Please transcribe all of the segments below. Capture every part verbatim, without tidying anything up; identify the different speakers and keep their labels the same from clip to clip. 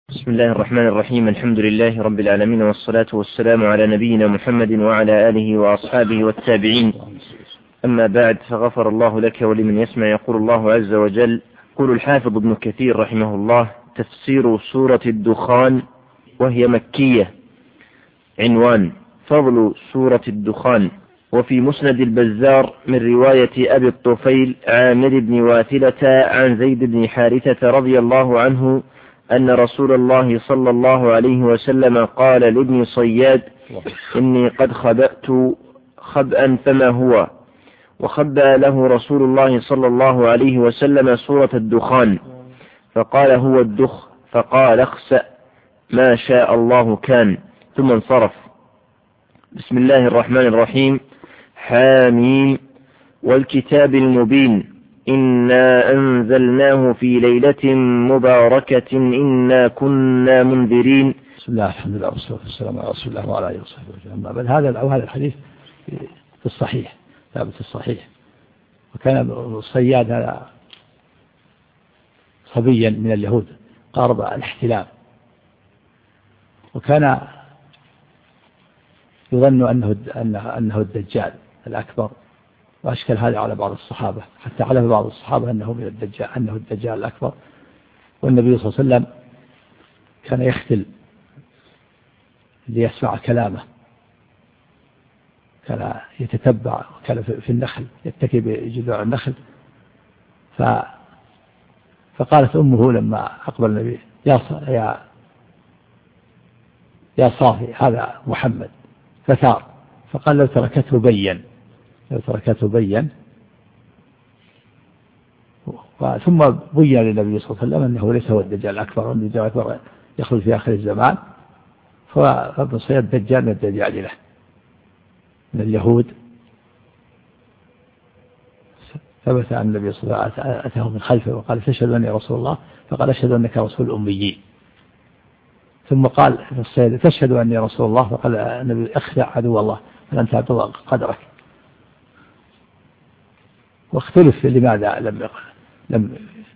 Speaker 1: بسم الله الرحمن الرحيم. الحمد لله رب العالمين، والصلاة والسلام على نبينا محمد وعلى آله وأصحابه والتابعين. أما بعد، فغفر الله لك ولمن يسمع. يقول الله عز وجل: يقول الحافظ ابن كثير رحمه الله: تفسير سورة الدخان، وهي مكية. عنوان: فضل سورة الدخان. وفي مسند البزار من رواية أبي الطفيل عامر بن واثلة عن زيد بن حارثة رضي الله عنه أن رسول الله صلى الله عليه وسلم قال لابن صياد: إني قد خبأت خبأ فما هو؟ وخبأ له رسول الله صلى الله عليه وسلم سورة الدخان، فقال: هو الدخ. فقال: اخسأ، ما شاء الله كان، ثم انصرف. بسم الله الرحمن الرحيم. حاميم والكتاب المبين، إنا أنزلناه في ليلة مباركة إنا كنا منذرين.
Speaker 2: بسم الله، الحمد لله، والصلاة والسلام على رسول الله وعلى آله وصحبه وسلم. بل هذا أو هذا الحديث في الصحيح، ثابت في الصحيح. وكان الصياد هذا صبيا من اليهود قارب الاحتلام، وكان يظن أنه أنه الدجال الأكبر، وأشكل هذا على بعض الصحابة، حتى علف بعض الصحابة أنه من الدجال أنه الدجال الأكبر. والنبي صلى الله عليه وسلم كان يختل ليسمع كلامه، كان يتتبع، كان في النخل يتكي بجذوع النخل. ف فقالت أمه لما أقبل النبي: يا يا يا صافي، هذا محمد. فثار، فقال: لو تركته بين لو تركته بين ثم بين للنبي صلى الله عليه وسلم أنه ليس هو الدجال الأكبر، وأن الدجال الأكبر يخرج في آخر الزمان. فابن صياد الدجال من الدجال له من اليهود. ثبت أن النبي صلى الله عليه وسلم أتاه من خلفه وقال: تشهد أني رسول الله؟ فقال: أشهد أنك رسول أميين. ثم قال ابن صياد: تشهد أني رسول الله؟ فقال النبي: اخدع عدو الله فلن تعبد قدرك. واختلف لماذا لم لم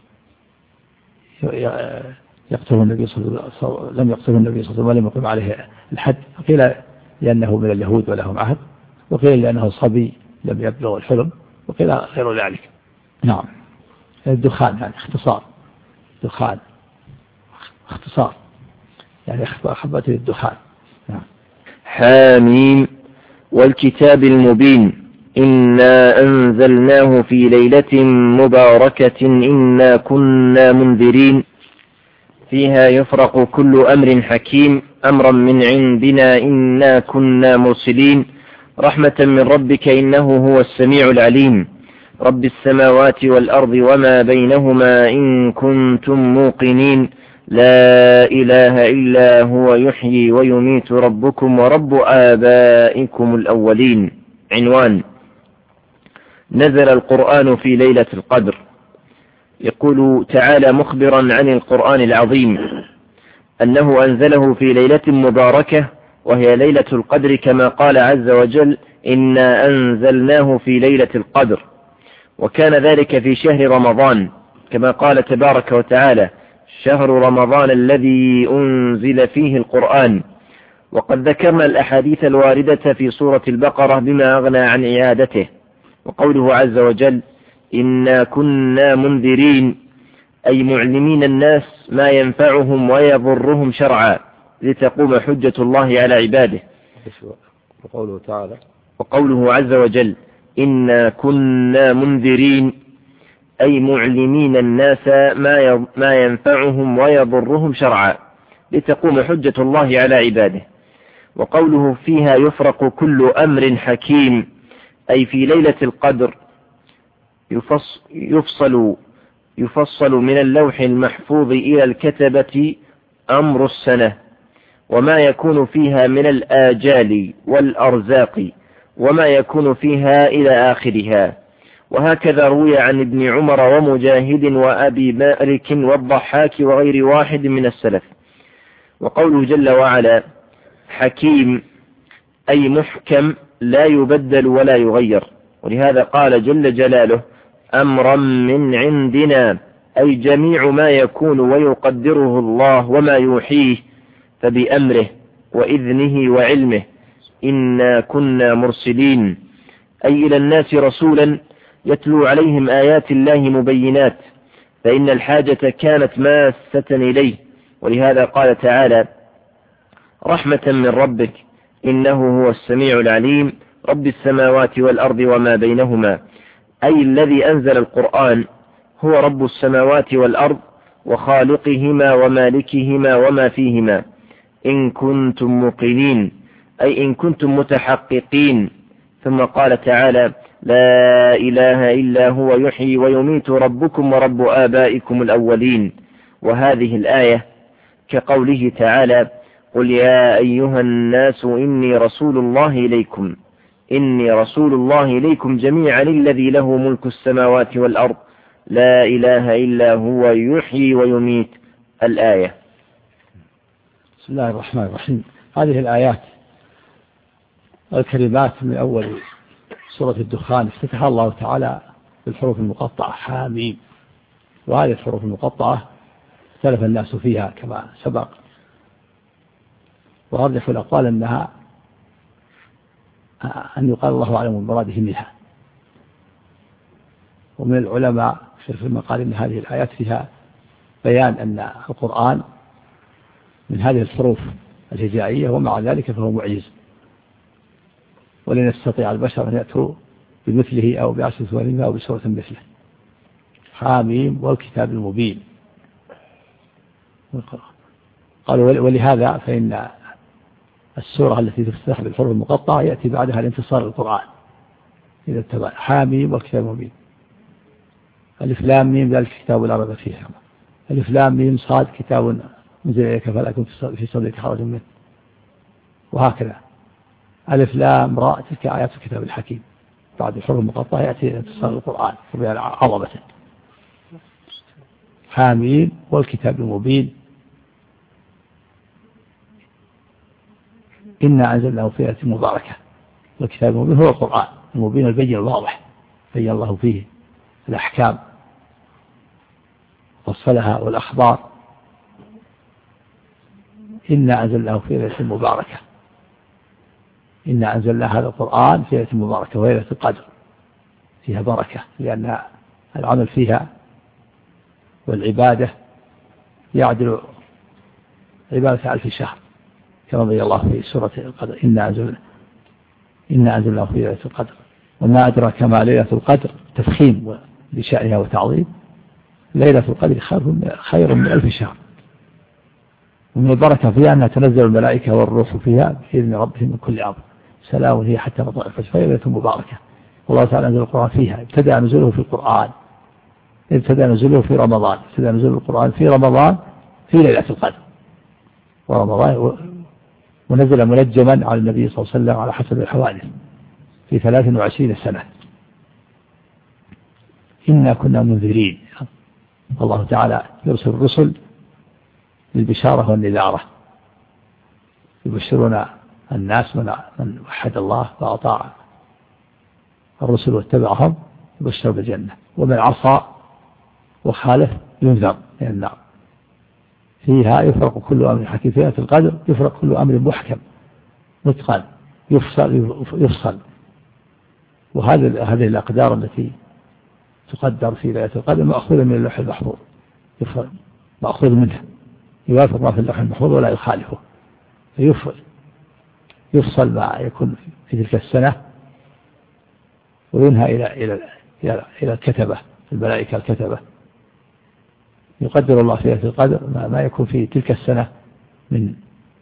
Speaker 2: يقتله النبي صلى الله عليه وسلم لم يقتله النبي صلى الله عليه وسلم ولم يقم عليه الحد. قيل لأنه من اليهود ولهم عهد، وقيل لأنه صبي لم يبلغ الحلم، وقيل غير ذلك. نعم. الدخان يعني اختصار، دخان اختصار يعني خبأت الدخان. نعم.
Speaker 1: حاميم والكتاب المبين، إنا أنزلناه في ليلة مباركة إنا كنا منذرين، فيها يفرق كل أمر حكيم، أمرا من عندنا إنا كنا مرسلين، رحمة من ربك إنه هو السميع العليم، رب السماوات والأرض وما بينهما إن كنتم موقنين، لا إله إلا هو يحيي ويميت ربكم ورب آبائكم الأولين. عنوان: نزل القرآن في ليلة القدر. يقول تعالى مخبرا عن القرآن العظيم أنه أنزله في ليلة مباركة، وهي ليلة القدر، كما قال عز وجل: إنا أنزلناه في ليلة القدر. وكان ذلك في شهر رمضان، كما قال تبارك وتعالى: شهر رمضان الذي أنزل فيه القرآن. وقد ذكرنا الأحاديث الواردة في سورة البقرة بما أغنى عن إعادته. وقوله عز وجل: إنا كنا منذرين، أي معلمين الناس ما ينفعهم ويضرهم شرعا، لتقوم حجة الله على عباده.
Speaker 2: وقوله تعالى:
Speaker 1: وقوله عز وجل: إنا كنا منذرين، أي معلمين الناس ما ينفعهم ويضرهم شرعا، لتقوم حجة الله على عباده. وقوله: فيها يفرق كل أمر حكيم، أي في ليلة القدر يفصل يفصل من اللوح المحفوظ إلى الكتبة أمر السنة، وما يكون فيها من الآجال والأرزاق، وما يكون فيها إلى آخرها. وهكذا روي عن ابن عمر ومجاهد وأبي مالك والضحاك وغير واحد من السلف. وقوله جل وعلا: حكيم، أي محكم لا يبدل ولا يغير. ولهذا قال جل جلاله: أمرا من عندنا، أي جميع ما يكون ويقدره الله وما يوحيه فبأمره وإذنه وعلمه إنا كنا مرسلين، أي إلى الناس رسولا يتلو عليهم آيات الله مبينات، فإن الحاجة كانت ماسة إليه، ولهذا قال تعالى رحمة من ربك إنه هو السميع العليم رب السماوات والأرض وما بينهما، أي الذي أنزل القرآن هو رب السماوات والأرض وخالقهما ومالكهما وما فيهما، إن كنتم موقنين أي إن كنتم متحققين. ثم قال تعالى لا إله إلا هو يحيي ويميت ربكم ورب آبائكم الأولين. وهذه الآية كقوله تعالى قل يا أيها الناس إني رسول الله إليكم إني رسول الله إليكم جميعا الذي له ملك السماوات والأرض لا إله إلا هو يحيي ويميت. الآية.
Speaker 2: بسم الله الرحمن الرحيم. هذه الآيات الكلمات من أول سورة الدخان افتتح الله تعالى بالحروف المقطعة حاميم، وهذه الحروف المقطعة اختلف الناس فيها كما سبق، وأرجح الأقوال أنها أن يقال الله أعلم بمراده منها. ومن العلماء في من قال إن هذه الآيات فيها بيان أن القرآن من هذه الحروف الهجائية، ومع ذلك فهو معجز، ولن يستطيع البشر أن يأتوا بمثله أو بعشر سور منه أو بسورة مثله. حاميم والكتاب المبين. قالوا ولهذا فإن السورة التي تفتتح بالحروف المقطعة يأتي بعدها الانتصار للقرآن إذا اتبع حاميم والكتاب المبين. ألف لام ميم ذلك الكتاب لا ريب فيه، ألف لام ميم صاد كتاب منزل إليك فلا يكن في صدرك حرج منه، وهكذا. ألف لام راء تلك آيات الكتاب الحكيم. بعد الحروف المقطعة يأتي انتصار القرآن وبيان عظمته. حاميم والكتاب المبين إنا أنزلناه في ليلة مباركة. والكتاب المبين هو القرآن المبين البين الواضح، بين الله فيه الأحكام وفصلها والأخبار. إنا أنزلناه في ليلة مباركة. إنا أنزلنا هذا القرآن في ليلة مباركة وهي ليلة القدر، فيها بركة لأن العمل فيها والعبادة يعدل عبادة ألف شهر، كما بين الله في سورة القدر إنا أنزلنا إنا أنزلناه في ليلة القدر وما أدراك ما ليلة القدر، تفخيم لشأنها وتعظيم. ليلة القدر خير من ألف شهر. ومن البركة فيها أنها تنزل الملائكة والروح فيها بإذن ربهم من كل أمر سلام هي حتى مطلع الفجر، فهي ليلة مباركة. والله تعالى أنزل القرآن فيها. ابتدأ نزوله في القرآن ابتدأ نزوله في رمضان ابتدأ نزول القرآن في رمضان في ليلة القدر ورمضان، ونزل منجما على النبي صلى الله عليه وسلم على حسب الحوادث في ثلاث وعشرين سنة. إنا كنا منذرين. الله تعالى يرسل الرسل للبشارة والنذارة، يبشرون الناس من وحد الله وأطاع الرسل واتبعهم يبشر بالجنة، ومن عصى وخالف ينذر من النار. فيها يفرق كل أمر حكيم. فيها القدر يفرق كل أمر محكم متقن يفصل يفصل. وهذه هذه الأقدار التي تقدر في ليلة القدر مأخوذة من اللوح المحفوظ، مأخوذ منها، يوافق ما في اللوح المحفوظ ولا يخالفه. يفصل ما يكون في تلك السنة وينهى إلى إلى إلى إلى الكتبة الملائكة الكتبة. يقدر الله في ليلة القدر ما يكون في تلك السنة من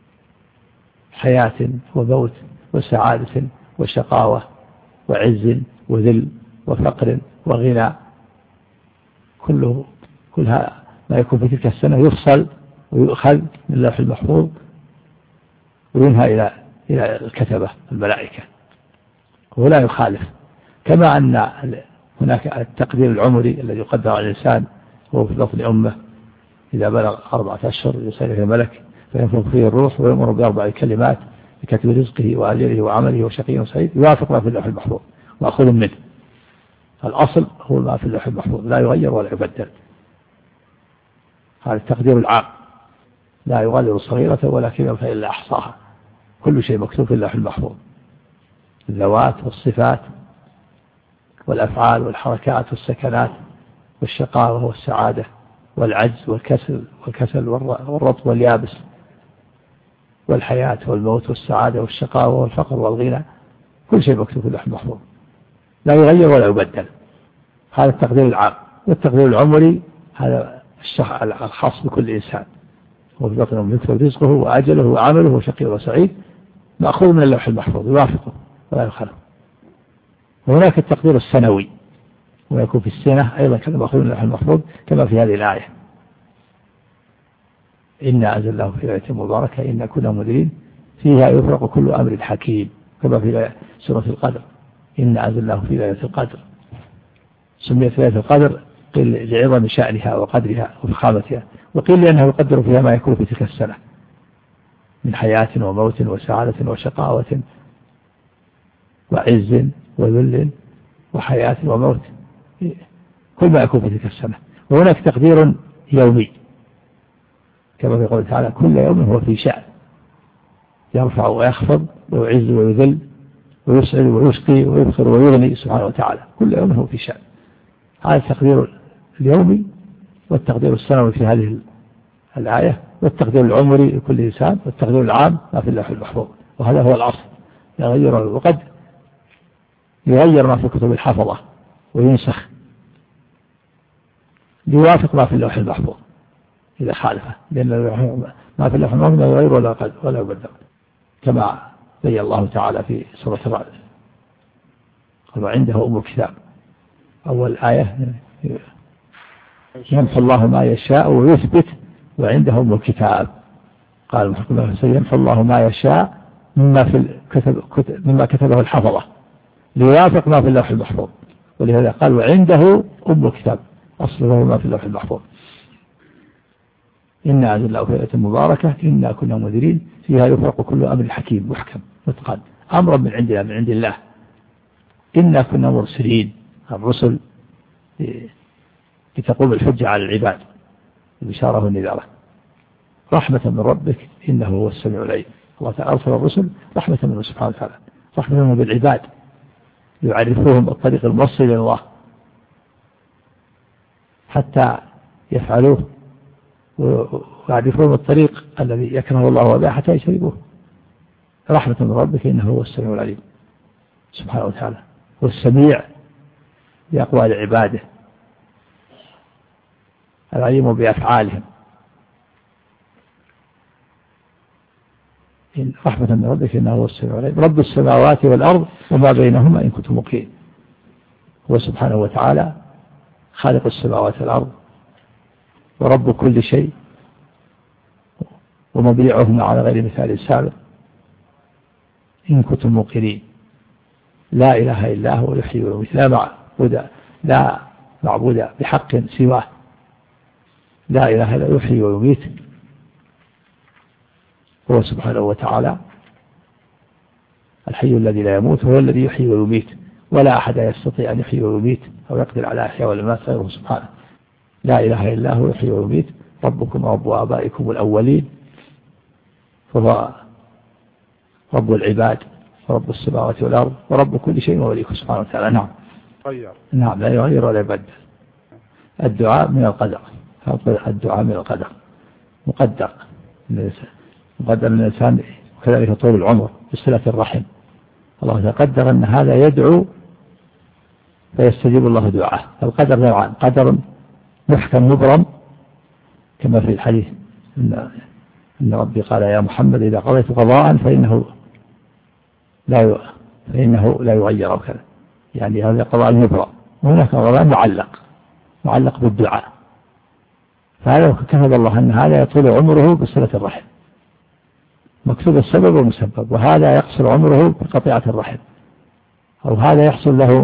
Speaker 2: حياة وموت وسعادة وشقاوة وعز وذل وفقر وغنى، كله كلها ما يكون في تلك السنة يفصل ويؤخذ من اللوح المحفوظ وينهى إلى إلى الكتبة الملائكة ولا يخالف. كما أن هناك التقدير العمري الذي يقدر على الإنسان هو في بطن أمه إذا بلغ أربعة أشهر يرسل إليه الملك فينفخ فيه الروح ويأمر بأربع كلمات بكتب رزقه وأجله وعمله وشقي وسعيد، يوافق ما في اللوح المحفوظ مأخوذ منه. الأصل هو ما في اللوح المحفوظ لا يغير ولا يبدل. هذا التقدير العام، لا يغادر صغيرة ولا كبيرة إلا أحصاها، كل شيء مكتوب في اللوح المحفوظ، الذوات والصفات والأفعال والحركات والسكنات والشقاوة والسعادة والعجز والكسل والكسل والرطب واليابس والحياة والموت والسعادة والشقاوة والفقر والغنى، كل شيء مكتوب في اللوح المحفوظ لا يغير ولا يبدل. هذا التقدير العام. والتقدير العمري هذا الخاص بكل إنسان، وفي بطن يكتب رزقه وأجله وعمله وشقي وسعيد، مأخوذ من اللوح المحفوظ يوافقه ولا يخالفه. وهناك التقدير السنوي ويكون في السنة أيضا كما مأخوذ من اللوح المحفوظ كما في هذه الآية: إنا أنزلناه في ليلة مباركة إنا كنا منذرين فيها يفرق كل أمر حكيم، كما في سورة القدر: إنا أنزلناه في ليلة القدر. سميت ليلة القدر قيل لعظم شأنها وقدرها وفخامتها، وقيل لأنه يقدر فيها ما يكون في تلك السنة من حياة وموت وسعادة وشقاوة وعز وذل وحياة وموت، كل ما يكون في تلك السنة. وهناك تقدير يومي كما في قوله تعالى: كل يوم هو في شأن، يرفع ويخفض ويعز ويذل ويسعد ويسقي ويبخر ويغني سبحانه وتعالى، كل يوم هو في شأن. هذا التقدير اليومي. والتقدير السنوي في هذه الآية، والتقدير العمري لكل إنسان، والتقدير العام ما في اللوح المحفوظ، وهذا هو الأصل. يغير وقد يغير ما في كتب الحفظة وينسخ ليوافق ما في اللوح المحفوظ إذا خالفه، لأن ما في اللوح المحفوظ لا يغير ولا قد ولا يبدل، كما بين الله تعالى في سورة الرعد: قال: وعنده أم الكتاب. أول آية: يمحو الله ما يشاء ويثبت وعنده أم الكتاب. قال: يمحو الله ما يشاء مما في كتب مما كتبه الحفظة ليوافق ما في اللوح المحفوظ، ولهذا قال: وعنده أم الكتاب، أصله ما في اللوح المحفوظ. إنا أنزلناه في ليلة مباركة إنا كنا منذرين فيها يفرق كل أمر حكيم محكم متقن، أمرا من عندنا من عند الله. إنا كنا مرسلين، الرسل لتقوم الحجة على العباد، البشارة والنذارة، رحمة من ربك إنه هو السميع العليم. الله تعالى أرسل الرسل رحمة منه سبحانه وتعالى، رحمة منه بالعباد، يعرفوهم الطريق الموصل إلى الله حتى يفعلوه، ويعرفون الطريق الذي يكره الله وباه حتى يشربوه. رحمة من ربك إنه هو السميع العليم سبحانه وتعالى، والسميع بأقوال عباده، العليم بأفعالهم. إن رحمة من ربك إنه هو السميع العليم، رب السماوات والأرض وما بينهما إن كنتم موقنين. هو سبحانه وتعالى خالق السماوات والأرض ورب كل شيء، ومبيعهما على غير مثال سابق إن كنتم موقنين. لا إله إلا هو يحيي ويميت، لا معبود لا معبود بحق سواه، لا إله إلا يحيي ويميت. هو سبحانه وتعالى الحي الذي لا يموت، هو الذي يحيي ويميت، ولا أحد يستطيع أن يحيي ويميت أو يقدر على إحياء والإماتة غيره سبحانه. لا إله إلا هو يحيي ويميت، ربكم ورب آبائكم الأولين، فهو رب العباد ورب السماوات والأرض ورب كل شيء ووليكم سبحانه وتعالى. نعم
Speaker 3: غير.
Speaker 2: نعم لا يغير ولا يبدل. الدعاء من القدر، الدعاء من القدر مقدر مقدر للإنسان، وكذلك طول العمر بصلة الرحم. الله قدر أن هذا يدعو فيستجيب الله دعاءه. القدر نوعان: قدر محكم مبرم كما في الحديث إن, إن ربي قال: يا محمد إذا قضيت قضاء فإنه لا فإنه لا يغير وكذا، يعني هذا قضاء مبرم. وهناك قضاء معلق معلق بالدعاء، فهذا كتب الله أن هذا يطول عمره بصلة الرحم، مكتوب السبب والمسبب، وهذا يقصر عمره بقطيعة الرحم، أو هذا يحصل له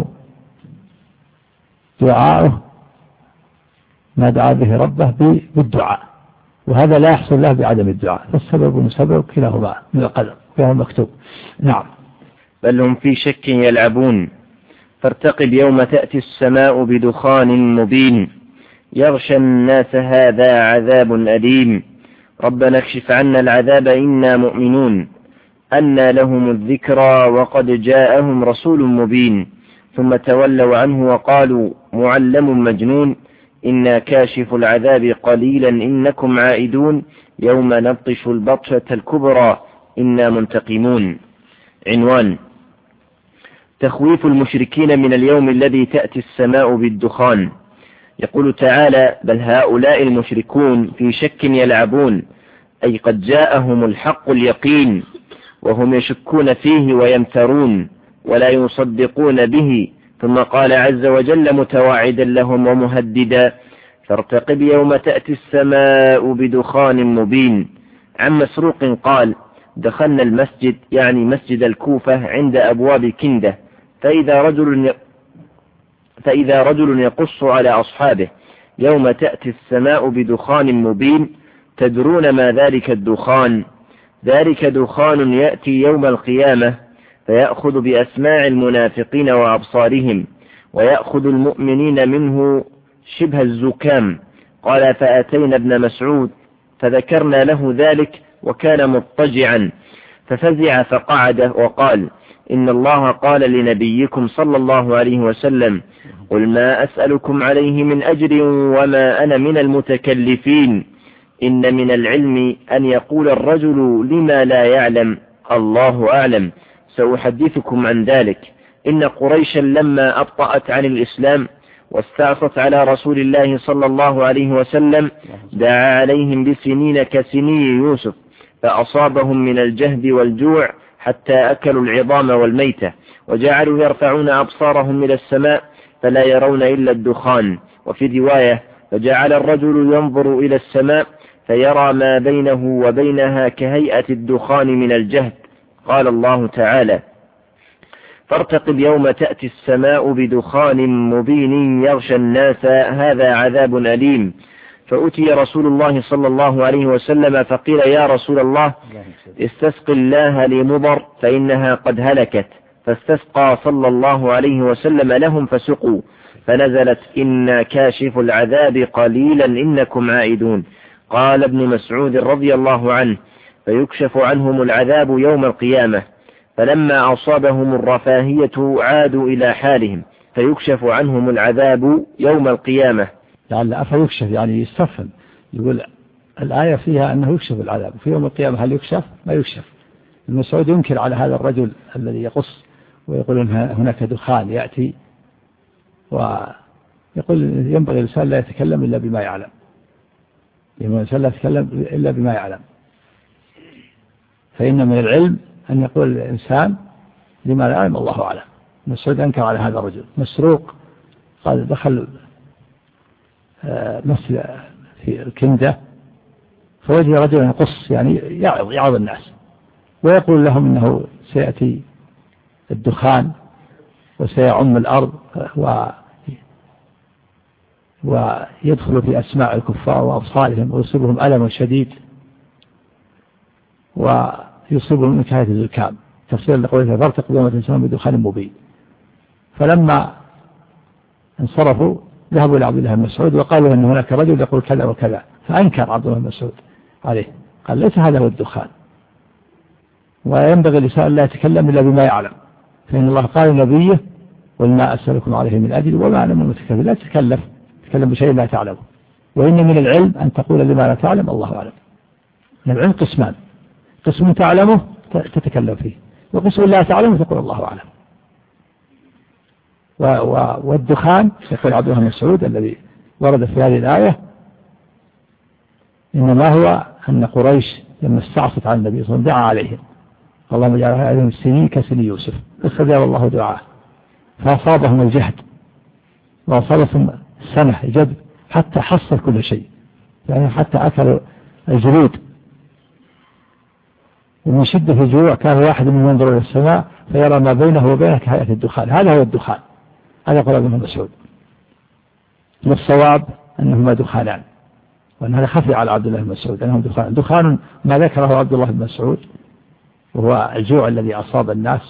Speaker 2: دعاءه ما دعا به ربه بالدعاء، وهذا لا يحصل له بعدم الدعاء. فالسبب والمسبب كلاهما من القدر كلاهما مكتوب. نعم.
Speaker 1: بل هم في شك يلعبون، فارتقب يوم تأتي السماء بدخان مبين يغشى الناس هذا عذاب أليم ربنا اكشف عنا العذاب إنا مؤمنون أنى لهم الذكرى وقد جاءهم رسول مبين ثم تولوا عنه وقالوا معلم مجنون إنا كاشف العذاب قليلا إنكم عائدون يوم نبطش البطشة الكبرى إنا منتقمون. عنوان: تخويف المشركين من اليوم الذي تأتي السماء بالدخان. يقول تعالى: بل هؤلاء المشركون في شك يلعبون، أي قد جاءهم الحق اليقين وهم يشكون فيه ويمترون ولا يصدقون به. ثم قال عز وجل متواعدا لهم ومهددا: فارتقب يوم تأتي السماء بدخان مبين. عن مسروق قال: دخلنا المسجد، يعني مسجد الكوفة، عند أبواب كندة، فإذا رجل فإذا رجل يقص على أصحابه: يوم تأتي السماء بدخان مبين، تدرون ما ذلك الدخان؟ ذلك دخان يأتي يوم القيامة فيأخذ بأسماع المنافقين وأبصارهم ويأخذ المؤمنين منه شبه الزكام. قال: فأتينا ابن مسعود فذكرنا له ذلك وكان مضطجعا ففزع فقعد وقال: إن الله قال لنبيكم صلى الله عليه وسلم: قل ما أسألكم عليه من أجر وما أنا من المتكلفين. إن من العلم أن يقول الرجل لما لا يعلم الله أعلم، سأحدثكم عن ذلك. إن قريشا لما أبطأت عن الإسلام واستعصت على رسول الله صلى الله عليه وسلم دعا عليهم بسنين كسني يوسف فأصابهم من الجهد والجوع حتى أكلوا العظام والميتة، وجعلوا يرفعون أبصارهم إلى السماء فلا يرون إلا الدخان. وفي رواية: فجعل الرجل ينظر إلى السماء فيرى ما بينه وبينها كهيئة الدخان من الجهد. قال الله تعالى: فارتقب يوم تأتي السماء بدخان مبين يغشى الناس هذا عذاب أليم. فأتي رسول الله صلى الله عليه وسلم فقيل: يا رسول الله استسق الله لمضر فإنها قد هلكت. فاستسقى صلى الله عليه وسلم لهم فسقوا، فنزلت: إنا كاشف العذاب قليلا إنكم عائدون. قال ابن مسعود رضي الله عنه: فيكشف عنهم العذاب يوم القيامة، فلما أصابهم الرفاهية عادوا إلى حالهم، فيكشف عنهم العذاب يوم القيامة.
Speaker 2: لعل أفيكشف يعني يستفهم، يقول الآية فيها أنه يكشف العذاب في يوم القيامة، هل يكشف؟ ما يكشف. ابن مسعود ينكر على هذا الرجل الذي يقص ويقول أن هناك دخان يأتي، ويقول ينبغي الإنسان لا يتكلم إلا بما يعلم، ينبغي الإنسان لا يتكلم إلا بما يعلم، فإن من العلم أن يقول الإنسان لما لا يعلم الله أعلم. مسعود أنكر على هذا الرجل. مسروق قال: دخل مسجد في الكندة فوجد رجلا يقص، يعني يعظ يعظ الناس ويقول لهم إنه سيأتي الدخان وسيعم الأرض و ويدخل في أسماع الكفار وأبصارهم ويصيبهم ألم شديد ويصيبهم من كهيئة الزكام. تفسير لقوله: فارتقب يوم تأتي بدخان مبين. فلما انصرفوا ذهبوا إلى عبد الله بن مسعود وقالوا أن هناك رجل يقول كذا وكذا، فأنكر عبد الله بن مسعود عليه، قال: ليس هذا هو الدخان، وينبغي الإنسان لا يتكلم إلا بما يعلم، فإن الله قال لنبيه: وما أسألكم عليه من أجر وما أنا من المتكلف. لا تتكلف تتكلم بشيء لا تعلمه. وإن من العلم أن تقول لما لا تعلم الله أعلم. من العلم قسمان: قسم تعلمه تتكلم فيه، وقسم لا تعلمه تقول الله أعلم. والدخان يقول عبد الله بن مسعود الذي ورد في هذه الآية إنما هو أن قريش لما استعصت على النبي صلى الله عليه وسلم دعا عليهم: اللهم اجعل عليهم السنين كسني يوسف، فاستجاب الله دعاءه فأصابهم الجهد وأصابهم السنة جد حتى حصل كل شيء، يعني حتى أكلوا الجلود. ومن شدة الجوع كان واحد من ينظر إلى السماء فيرى ما بينه وبينه كهيئة الدخان. هذا هو الدخان، هذا قال ابن مسعود. والصواب أنهما دخانان، وأن هذا خفي على عبد الله بن مسعود أنهم دخان. دخان ما ذكره عبد الله بن مسعود وهو الجوع الذي أصاب الناس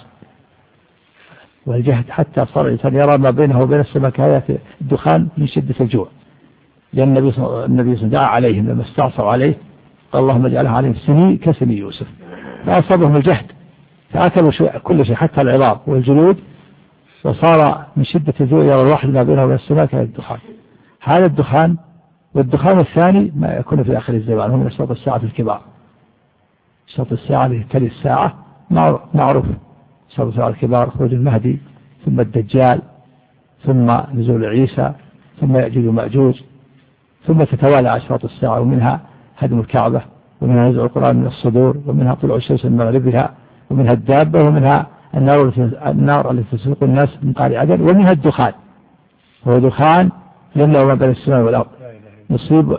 Speaker 2: والجهد حتى صار الإنسان يرى ما بينه وبين السماء كهيئة الدخان من شدة الجوع. لأن النبي صلى الله عليه وسلم دعا عليهم لما استعصوا عليه قال اللهم اجعلها عليهم سني كسني يوسف، فأصابهم الجهد فأكلوا كل شيء حتى العظام والجلود، وصار من شدة الجوع يرى الواحد ما بينه وبين السماء كالدخان. هذا الدخان، والدخان الثاني ما يكون في آخر الزمان، هو من أشراط الساعة الكبار. أشراط الساعة التي تلي الساعة معروف، أشراط الساعة الكبار خروج المهدي، ثم الدجال، ثم نزول عيسى، ثم يأجوج ومأجوج، ثم تتوالى أشراط الساعة، ومنها هدم الكعبة، ومنها نزع القرآن من الصدور، ومنها طلوع الشمس من مغربها، ومنها الدابة، ومنها النار النار التي تسوق الناس من قعر عدن، ومنها الدخان، هو دخان يملأ ما بين السماء والأرض، يصيب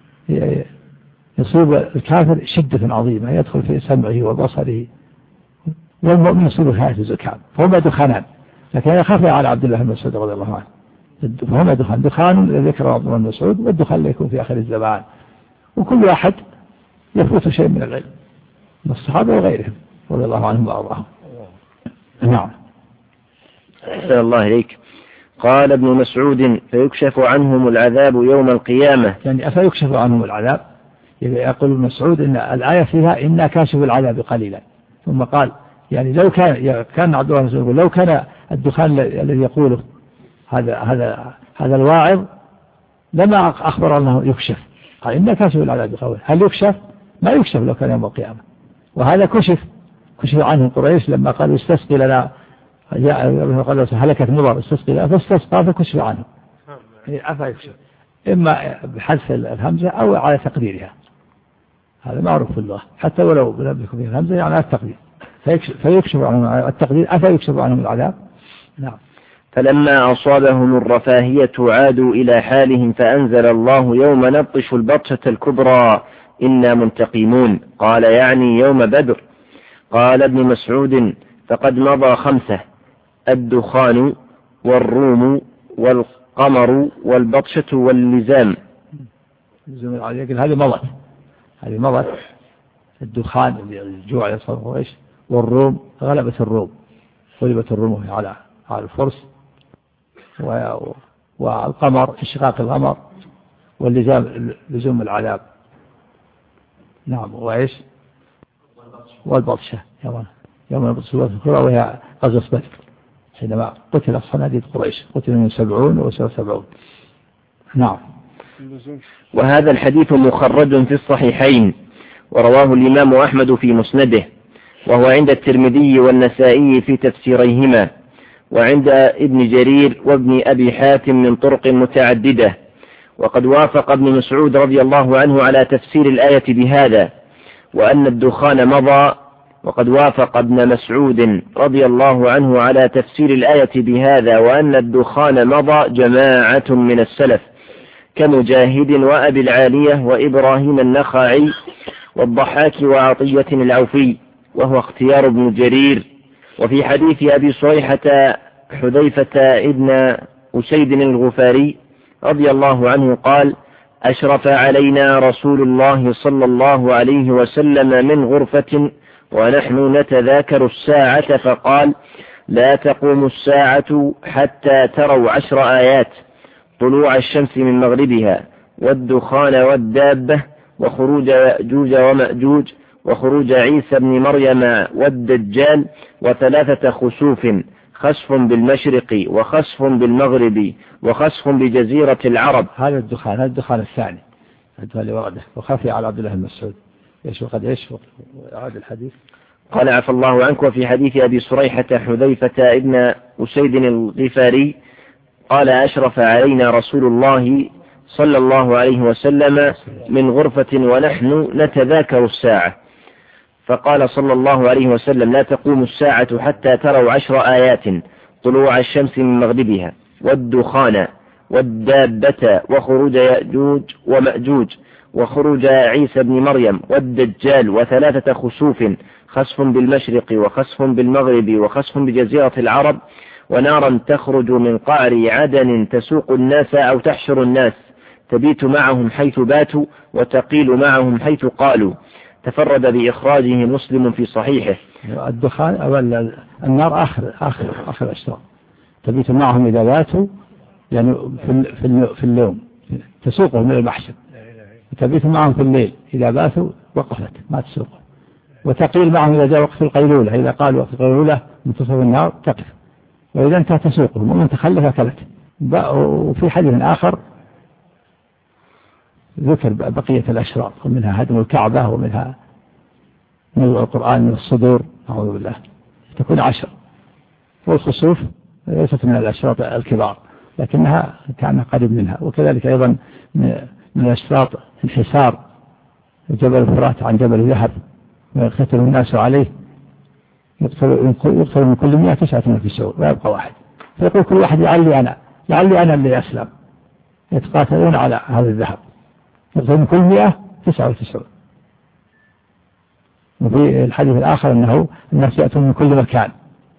Speaker 2: يصيب الكافر شدة عظيمة يدخل في سمعه وبصره، والمؤمن يصيب الحياة الزكام، فهما دخانان. لكن يخاف على عبد الله بن مسعود رضي الله عنه، فهما دخان، دخان ذكر عبد الله بن مسعود، والدخان اللي يكون في آخر الزمان. وكل أحد يفوت شيء من العلم من الصحابة وغيرهم رضي الله عنهم وأرضاهم. نعم.
Speaker 1: أحسن الله إليك. قال ابن مسعود فيكشف عنهم العذاب يوم القيامة،
Speaker 2: يعني أفيكشف عنهم العذاب، يقول ابن مسعود إن الآية فيها إنا كاشف العذاب قليلا، ثم قال يعني لو كان كان عبد الله بن مسعود لو كان الدخان الذي يقوله هذا هذا هذا الواعظ لما أخبر أنه يكشف، قال إنا كاشف العذاب قليلا. هل يكشف؟ ما يكشف لو كان يوم القيامة. وهذا كشف كشف عنهم قريش لما قالوا استسقي لنا، جاء قال هلكت مضر استسقي لنا فاستسقى فكشف عنه. أفا يكشف إما بحذف الهمزة أو على تقديرها، هذا معروف في الله، حتى ولو لم يكن فيه الهمزة يعني على التقدير، فيكشف عنهم التقدير أفا يكشف عنهم العذاب. نعم.
Speaker 1: فلما أصابهم الرفاهية عادوا إلى حالهم فأنزل الله يوم نبطش البطشة الكبرى إنا منتقمون، قال يعني يوم بدر. قال ابن مسعود فقد مضى خمسة: الدخان والروم والقمر والبطشة واللزام.
Speaker 2: هذه مضت هذه مضت الدخان الجوع يصاب قريش، والروم غلبت الروم، غلبت الروم على على الفرس، والقمر انشقاق القمر، واللزام لزوم العذاب. نعم. وإيش؟ والبطشة يوم يوم البطشة الكبرى، وهي غزوة بدر حينما قتل صناديد قريش، قتل من سبعون وسبع سبعون. نعم.
Speaker 1: وهذا الحديث مخرج في الصحيحين، ورواه الإمام أحمد في مسنده، وهو عند الترمذي والنسائي في تفسيريهما، وعند ابن جرير وابن أبي حاتم من طرق متعددة. وقد وافق ابن مسعود رضي الله عنه على تفسير الآية بهذا وأن الدخان مضى، وقد وافق ابن مسعود رضي الله عنه على تفسير الآية بهذا وأن الدخان مضى جماعة من السلف كمجاهد وأبي العالية وإبراهيم النخعي والضحاك وعطية العوفي، وهو اختيار ابن جرير. وفي حديث أبي صريحة حذيفة ابن أسيد الغفاري رضي الله عنه قال: أشرف علينا رسول الله صلى الله عليه وسلم من غرفة ونحن نتذاكر الساعة فقال: لا تقوم الساعة حتى تروا عشر آيات: طلوع الشمس من مغربها، والدخان والدابة، وخروج يأجوج ومأجوج، وخروج عيسى بن مريم والدجال، وثلاثة خسوف: خسف بالمشرق وخسف بالمغرب وخسف بجزيرة العرب.
Speaker 2: هذا الدخان هذا الدخان الثاني الدخان اللي ورده وخفي على عبد الله بن مسعود. ايش وقد ايش هذا الحديث؟
Speaker 1: قال: عفى الله عنك. وفي حديث أبي صريحة حذيفة ابن أسيد الغفاري قال: أشرف علينا رسول الله صلى الله عليه وسلم من غرفة ونحن نتذاكر الساعة، فقال صلى الله عليه وسلم: لا تقوم الساعة حتى تروا عشر آيات: طلوع الشمس من مغربها، والدخان، والدابة، وخروج يأجوج ومأجوج، وخروج عيسى بن مريم والدجال، وثلاثة خسوف: خسف بالمشرق وخسف بالمغرب وخسف بجزيرة العرب، ونارا تخرج من قعر عدن تسوق الناس أو تحشر الناس، تبيت معهم حيث باتوا وتقيل معهم حيث قالوا. تفرد بإخراجه مسلم في صحيحه.
Speaker 2: الدخان أو النار آخر آخر آخر أشراط، تبيت معهم إذا باتوا يعني في في اللوم تسوقهم إلى المحشر وتبيت معهم في الليل، إذا باتوا وقفت ما تسوقهم، وتقيل معهم إذا جاء وقت القيلولة، إذا قال وقت القيلولة منتصف النهار تقف، وإذا انتهى تسوقهم، ومن تخلف أكلت. وفي حديث آخر ذكر بقية الأشرار، ومنها هدم الكعبة، ومنها من القرآن من الصدور، أعوذ بالله، تكون عشر. والخسوف ليست من الأشراط الكبار لكنها كان قريب منها. وكذلك أيضا من الأشراط انحسار جبل الفرات عن جبل الذهب ويقتل الناس عليه، يقتل من كل مئة تسعة وتسعون ويبقى واحد، فيقول كل واحد لعلي أنا لعلي أنا اللي أسلم، يتقاتلون على هذا الذهب، يقتل من كل مئة تسعة وتسعون. وفي الحديث الآخر أنه الناس يأتون من كل مكان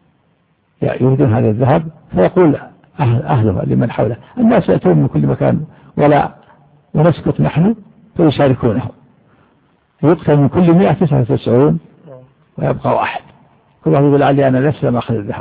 Speaker 2: يريدون هذا الذهب، فيقول أهل أهله لمن حوله الناس يأتون من كل مكان ولا ونسكت نحن، فيشاركونهم، يقتل من كل مئة تسعة وتسعون ويبقى واحد، كل واحد يقول علي أنا لسه أخذ الذهب.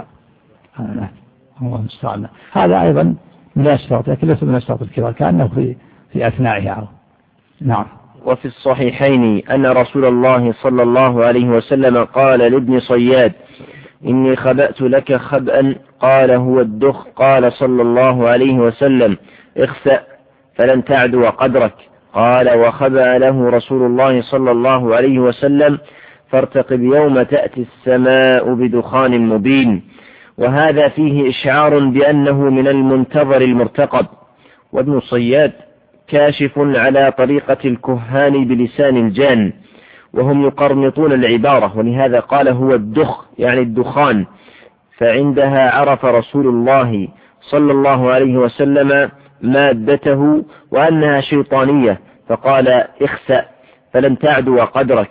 Speaker 2: الله المستعان. هذا أيضا من الأشراط لكن ليس من الأشراط الكبار، كأنه في في أثنائها. نعم.
Speaker 1: وفي الصحيحين أن رسول الله صلى الله عليه وسلم قال لابن صياد إني خبأت لك خبأ، قال هو الدخ، قال صلى الله عليه وسلم اخسأ فلن تعدو قدرك، قال وخبأ له رسول الله صلى الله عليه وسلم فارتقب يوم تأتي السماء بدخان مبين. وهذا فيه إشعار بأنه من المنتظر المرتقب. وابن صياد كاشف على طريقة الكهان بلسان الجان، وهم يقرنطون العبارة، ولهذا قال هو الدخ يعني الدخان. فعندها عرف رسول الله صلى الله عليه وسلم مادته وأنها شيطانية، فقال اخسأ فلن تعدو قدرك.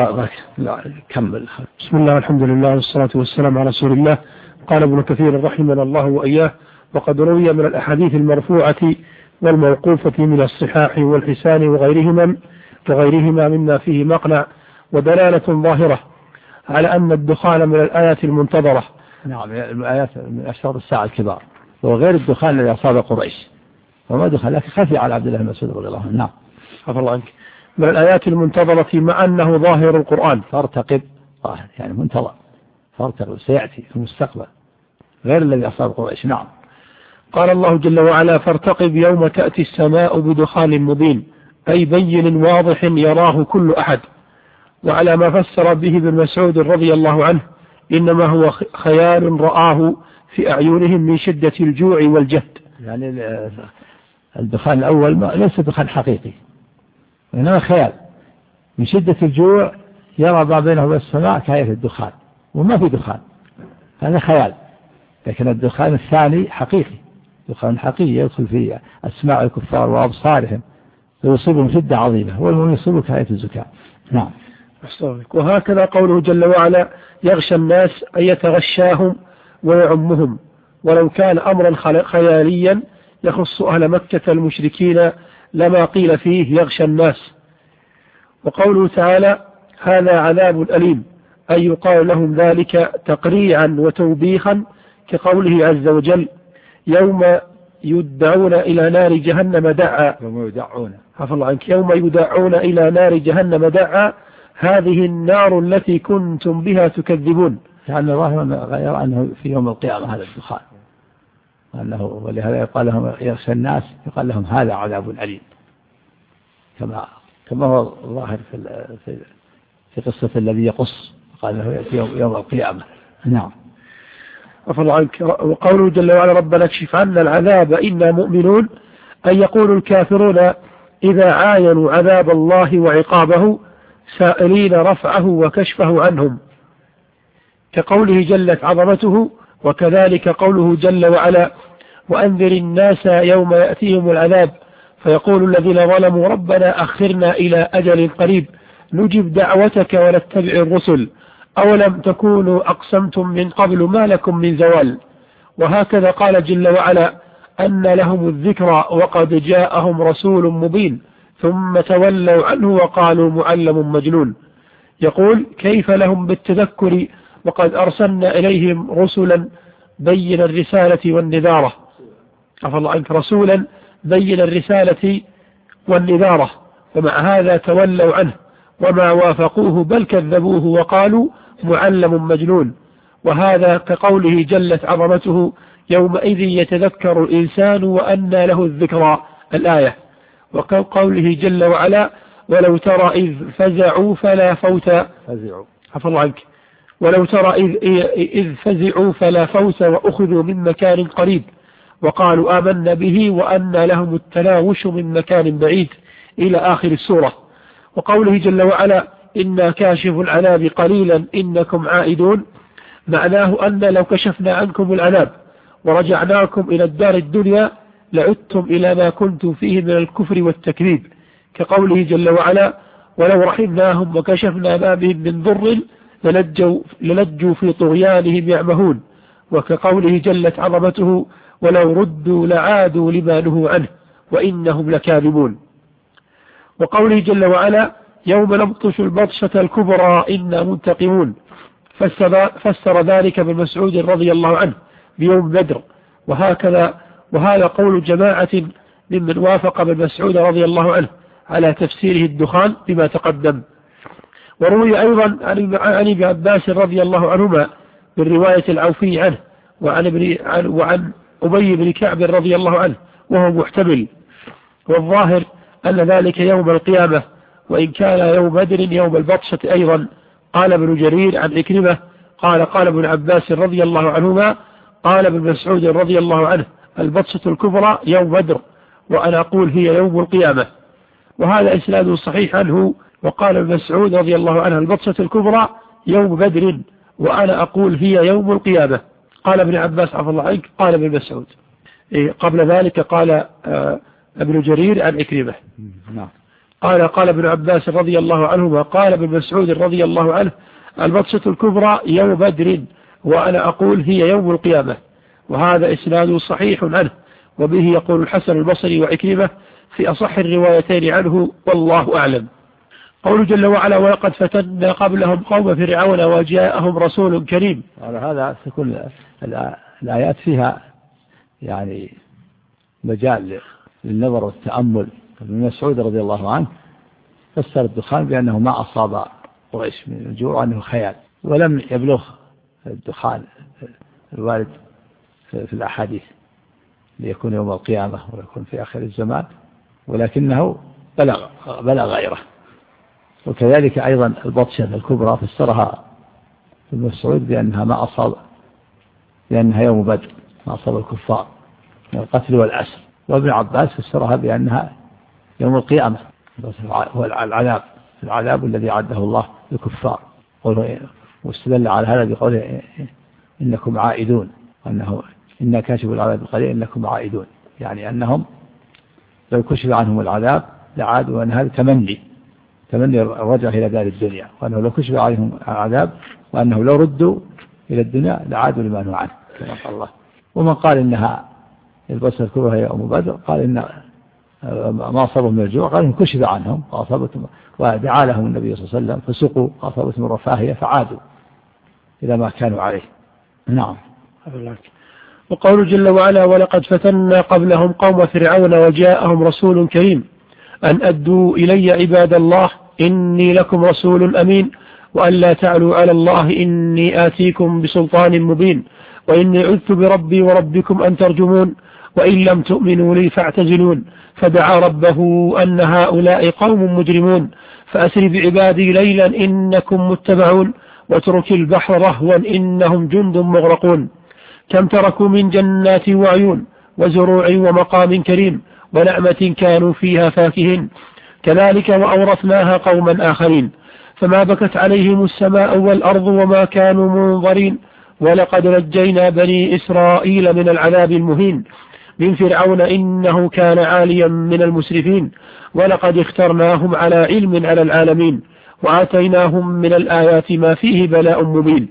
Speaker 2: لا كمل.
Speaker 3: بسم الله والحمد لله والصلاة والسلام على رسول الله. قال ابن كثير رحمنا الله وإياه: وقد روي من الأحاديث المرفوعة والموقوفة من الصحاح والحسان وغيرهما وغيرهما مما فيه مقنع ودلالة ظاهرة على أن الدخان من الآيات المنتظرة.
Speaker 2: نعم، الآيات من أشراط الساعة الكبار، وغير الدخان الذي أصاب قريش، وما دخل لكن خفي على عبد الله بن مسعود رضي الله عنه. نعم.
Speaker 3: عفى الله عنك. من الآيات المنتظرة مع أنه ظاهر القرآن.
Speaker 2: فارتقب ظاهر يعني منتظر، فارتقب سيأتي في المستقبل غير الذي أصاب قريش. نعم.
Speaker 3: قال الله جل وعلا: فارتقب يوم تأتي السماء بدخان مبين، أي بين واضح يراه كل أحد. وعلى ما فسر به ابن مسعود رضي الله عنه إنما هو خيال رآه في أعينهم من شدة الجوع والجهد.
Speaker 2: يعني الدخان الأول ليس دخان حقيقي، إنما خيال من شدة الجوع، يرى ما بينه وبين السماء كهيئة الدخان، وما في دخان، هذا خيال. لكن الدخان الثاني حقيقي، دخان حقيقي يدخل في أسماع الكفار وأبصارهم ويصيبهم شدة عظيمة، والمؤمن يصيبه كهيئة الزكاة. نعم.
Speaker 3: وهكذا قوله جل وعلا: يغشى الناس أن يتغشاهم ويعمهم، ولو كان أمرا خياليا يخص أهل مكة المشركين لما قيل فيه يغشى الناس. وقوله تعالى: هذا عذاب أليم، أي يقال لهم ذلك تقريعا وتوبيخا، كقوله عز وجل: يوم يدعون إلى نار جهنم دعا.
Speaker 2: يوم يدعون
Speaker 3: عفى الله عنك. يوم يدعون إلى نار جهنم دعا، هذه النار التي كنتم بها تكذبون.
Speaker 2: يعني الله غير أنه في يوم القيامة هذا الدخان، أنه ولهذا يقال لهم يغشى الناس، يقال لهم هذا عذاب أليم، كما كما هو الظاهر في في في قصة الذي يقص، قال له يأتي يوم, يوم القيامة. نعم.
Speaker 3: عفى الله عنك. وقوله جل وعلا: ربنا اكشف عنا العذاب إنا مؤمنون، أن يقول الكافرون إذا عاينوا عذاب الله وعقابه سائلين رفعه وكشفه عنهم، كقوله جلت عظمته. وكذلك قوله جل وعلا: وأنذر الناس يوم يأتيهم العذاب فيقول الذين ظلموا ربنا أخرنا إلى أجل قريب نجب دعوتك ونتبع الرسل أولم تكونوا أقسمتم من قبل ما لكم من زوال. وهكذا قال جل وعلا: أن لهم الذكرى وقد جاءهم رسول مبين ثم تولوا عنه وقالوا معلم مجنون. يقول: كيف لهم بالتذكر وقد أرسلنا إليهم رسلا بين الرسالة والنذارة. عفى الله عنك. رسولا بين الرسالة والنذارة، ومع هذا تولوا عنه وما وافقوه بل كذبوه وقالوا معلم مجنون. وهذا كقوله جلت عظمته يومئذ يتذكر الإنسان وأنى له الذكرى الآية، وقوله جل وعلا ولو ترى إذ فزعوا فلا فوت
Speaker 2: فزعوا
Speaker 3: عفى الله عنك ولو ترى إذ, إذ فزعوا فلا فوت وأخذوا من مكان قريب وقالوا آمنا به وأنى لهم التناوش من مكان بعيد إلى آخر السورة. وقوله جل وعلا إنا كاشف العذاب قليلا إنكم عائدون، معناه أن لو كشفنا عنكم العذاب ورجعناكم إلى الدار الدنيا لعدتم إلى ما كنتم فيه من الكفر والتكذيب، كقوله جل وعلا ولو رحمناهم وكشفنا ما بهم من ضر للجوا, للجوا في طغيانهم يعمهون، وكقوله جلت عظمته ولو ردوا لعادوا لما نهوا عنه وإنهم لكاذبون. وقوله جل وعلا يوم نبطش البطشة الكبرى إنا منتقمون، فسر, فسر ذلك ابن مسعود رضي الله عنه بيوم بدر، وهكذا وهذا قول جماعة ممن وافق ابن مسعود رضي الله عنه على تفسيره الدخان بما تقدم. وروي أيضا عن ابن عباس رضي الله عنهما بالرواية العوفي عنه وعن, ابن عن وعن أبي بن كعب رضي الله عنه وهو محتمل، والظاهر أن ذلك يوم القيامة، وإن كان يوم بدر يوم البطشة أيضا. قال ابن جرير عن عكرمة قال قال ابن عباس رضي الله عنهما قال ابن مسعود رضي الله عنه البطشة الكبرى يوم بدر وأنا أقول هي يوم القيامة، وهذا إسناد صحيح عنه. وقال ابن مسعود رضي الله عنه البطشة الكبرى يوم بدر وأنا أقول هي يوم القيامة. قال ابن عباس عفى الله عنك قال ابن مسعود. قبل ذلك قال ابن جرير عن عكرمة قال قال ابن عباس رضي الله عنهما قال ابن مسعود رضي الله عنه البطشة الكبرى يوم بدر وأنا أقول هي يوم القيامة، وهذا إسناد صحيح عنه، وبه يقول الحسن البصري وعكرمة في أصح الروايتين عنه والله أعلم. قول جل وعلا ولقد فتنا قبلهم قوم فرعون وجاءهم رسول كريم.
Speaker 2: على هذا تكون الآيات فيها يعني مجال للنظر والتأمل. ابن مسعود رضي الله عنه فسر الدخان بأنه ما أصاب قريش من الجوع وأنه خيال، ولم يبلغ الدخان الوارد في الأحاديث ليكون يوم القيامة ويكون في آخر الزمان، ولكنه بلغ, بلغ غيره. وكذلك أيضا البطشة الكبرى فسرها ابن مسعود بأنها ما أصاب لأنها يوم بدر ما أصاب الكفار من القتل والأسر، وابن عباس فسرها بأنها يوم القيامة هو العذاب العذاب الذي عده الله للكفار، واستدل على هذا بقوله إنكم عائدون، أنه إنا كاشف العذاب القليل إنكم عائدون، يعني أنهم لو كشف عنهم العذاب لعادوا، وأن هذا تمني تمني الرجع إلى دار الدنيا، وأنه لو كشف عليهم العذاب وأنه لو ردوا إلى الدنيا لعادوا لما نهوا عنه كما قال الله. ومن قال إنها البصر الكبرى هي أم بدر قال إن ما أصابهم من الجوع قال إن كشف عنهم وأصابتهم ودعا لهم النبي صلى الله عليه وسلم فسقوا وأصابتهم الرفاهية فعادوا إلى ما كانوا عليه. نعم.
Speaker 3: وقول جل وعلا ولقد فتنا قبلهم قوم فرعون وجاءهم رسول كريم أن أدوا إلي عباد الله إني لكم رسول أمين وأن لا تعلوا على الله إني آتيكم بسلطان مبين وإني عذت بربي وربكم أن ترجمون وإن لم تؤمنوا لي فاعتزلون فدعا ربه أن هؤلاء قوم مجرمون فأسر بعبادي ليلا إنكم متبعون واترك البحر رهوا إنهم جند مغرقون كم تركوا من جنات وعيون وزروع ومقام كريم ونعمة كانوا فيها فاكهين كذلك وأورثناها قوما آخرين فما بكت عليهم السماء والأرض وما كانوا منظرين ولقد نجينا بني إسرائيل من العذاب المهين من فرعون إنه كان عاليا من المسرفين ولقد اخترناهم على علم على العالمين وآتيناهم من الآيات ما فيه بلاء مبين.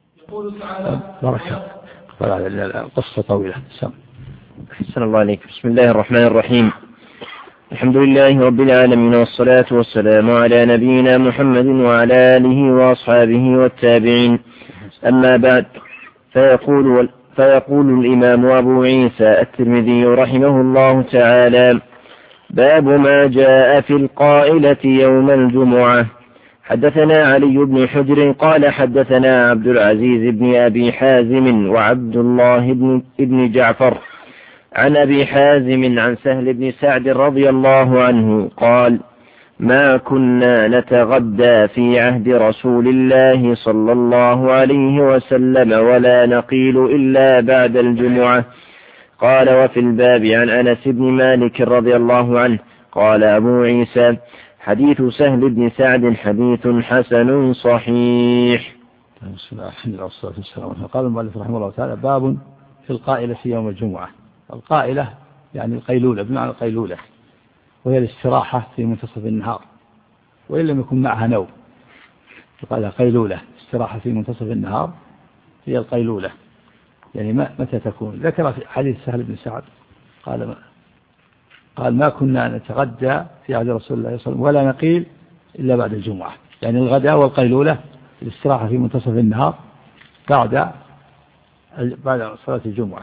Speaker 2: بركة القصة طويلة.
Speaker 1: أحسن الله عليك. بسم الله الرحمن الرحيم. الحمد لله رب العالمين والصلاة والسلام على نبينا محمد وعلى آله وأصحابه والتابعين. أما بعد فيقول, فيقول الإمام أبو عيسى الترمذي رحمه الله تعالى: باب ما جاء في القائلة يوم الجمعة. حدثنا علي بن حجر قال حدثنا عبد العزيز بن أبي حازم وعبد الله بن, بن جعفر عن أبي حازم عن سهل بن سعد رضي الله عنه قال: ما كنا نتغدى في عهد رسول الله صلى الله عليه وسلم ولا نقيل إلا بعد الجمعة. قال: وفي الباب عن أنس بن مالك رضي الله عنه. قال أبو عيسى: حديث سهل بن سعد حديث حسن صحيح.
Speaker 2: بسم الله الحمد لله والصلاة والسلام. قال المؤلف رحمه الله تعالى: باب في القائلة في يوم الجمعة. القائلة يعني القيلولة، بمعنى القيلولة، وهي الاستراحة في منتصف النهار، وإن لم يكن معها نوم فقال قيلولة. استراحة في منتصف النهار هي القيلولة، يعني ما متى تكون. ذكر في حديث سهل بن سعد قال ما, قال ما كنا نتغدى في عهد رسول الله صلى الله عليه وسلم ولا نقيل إلا بعد الجمعة، يعني الغداء والقيلولة الاستراحة في منتصف النهار بعد بعد صلاة الجمعة،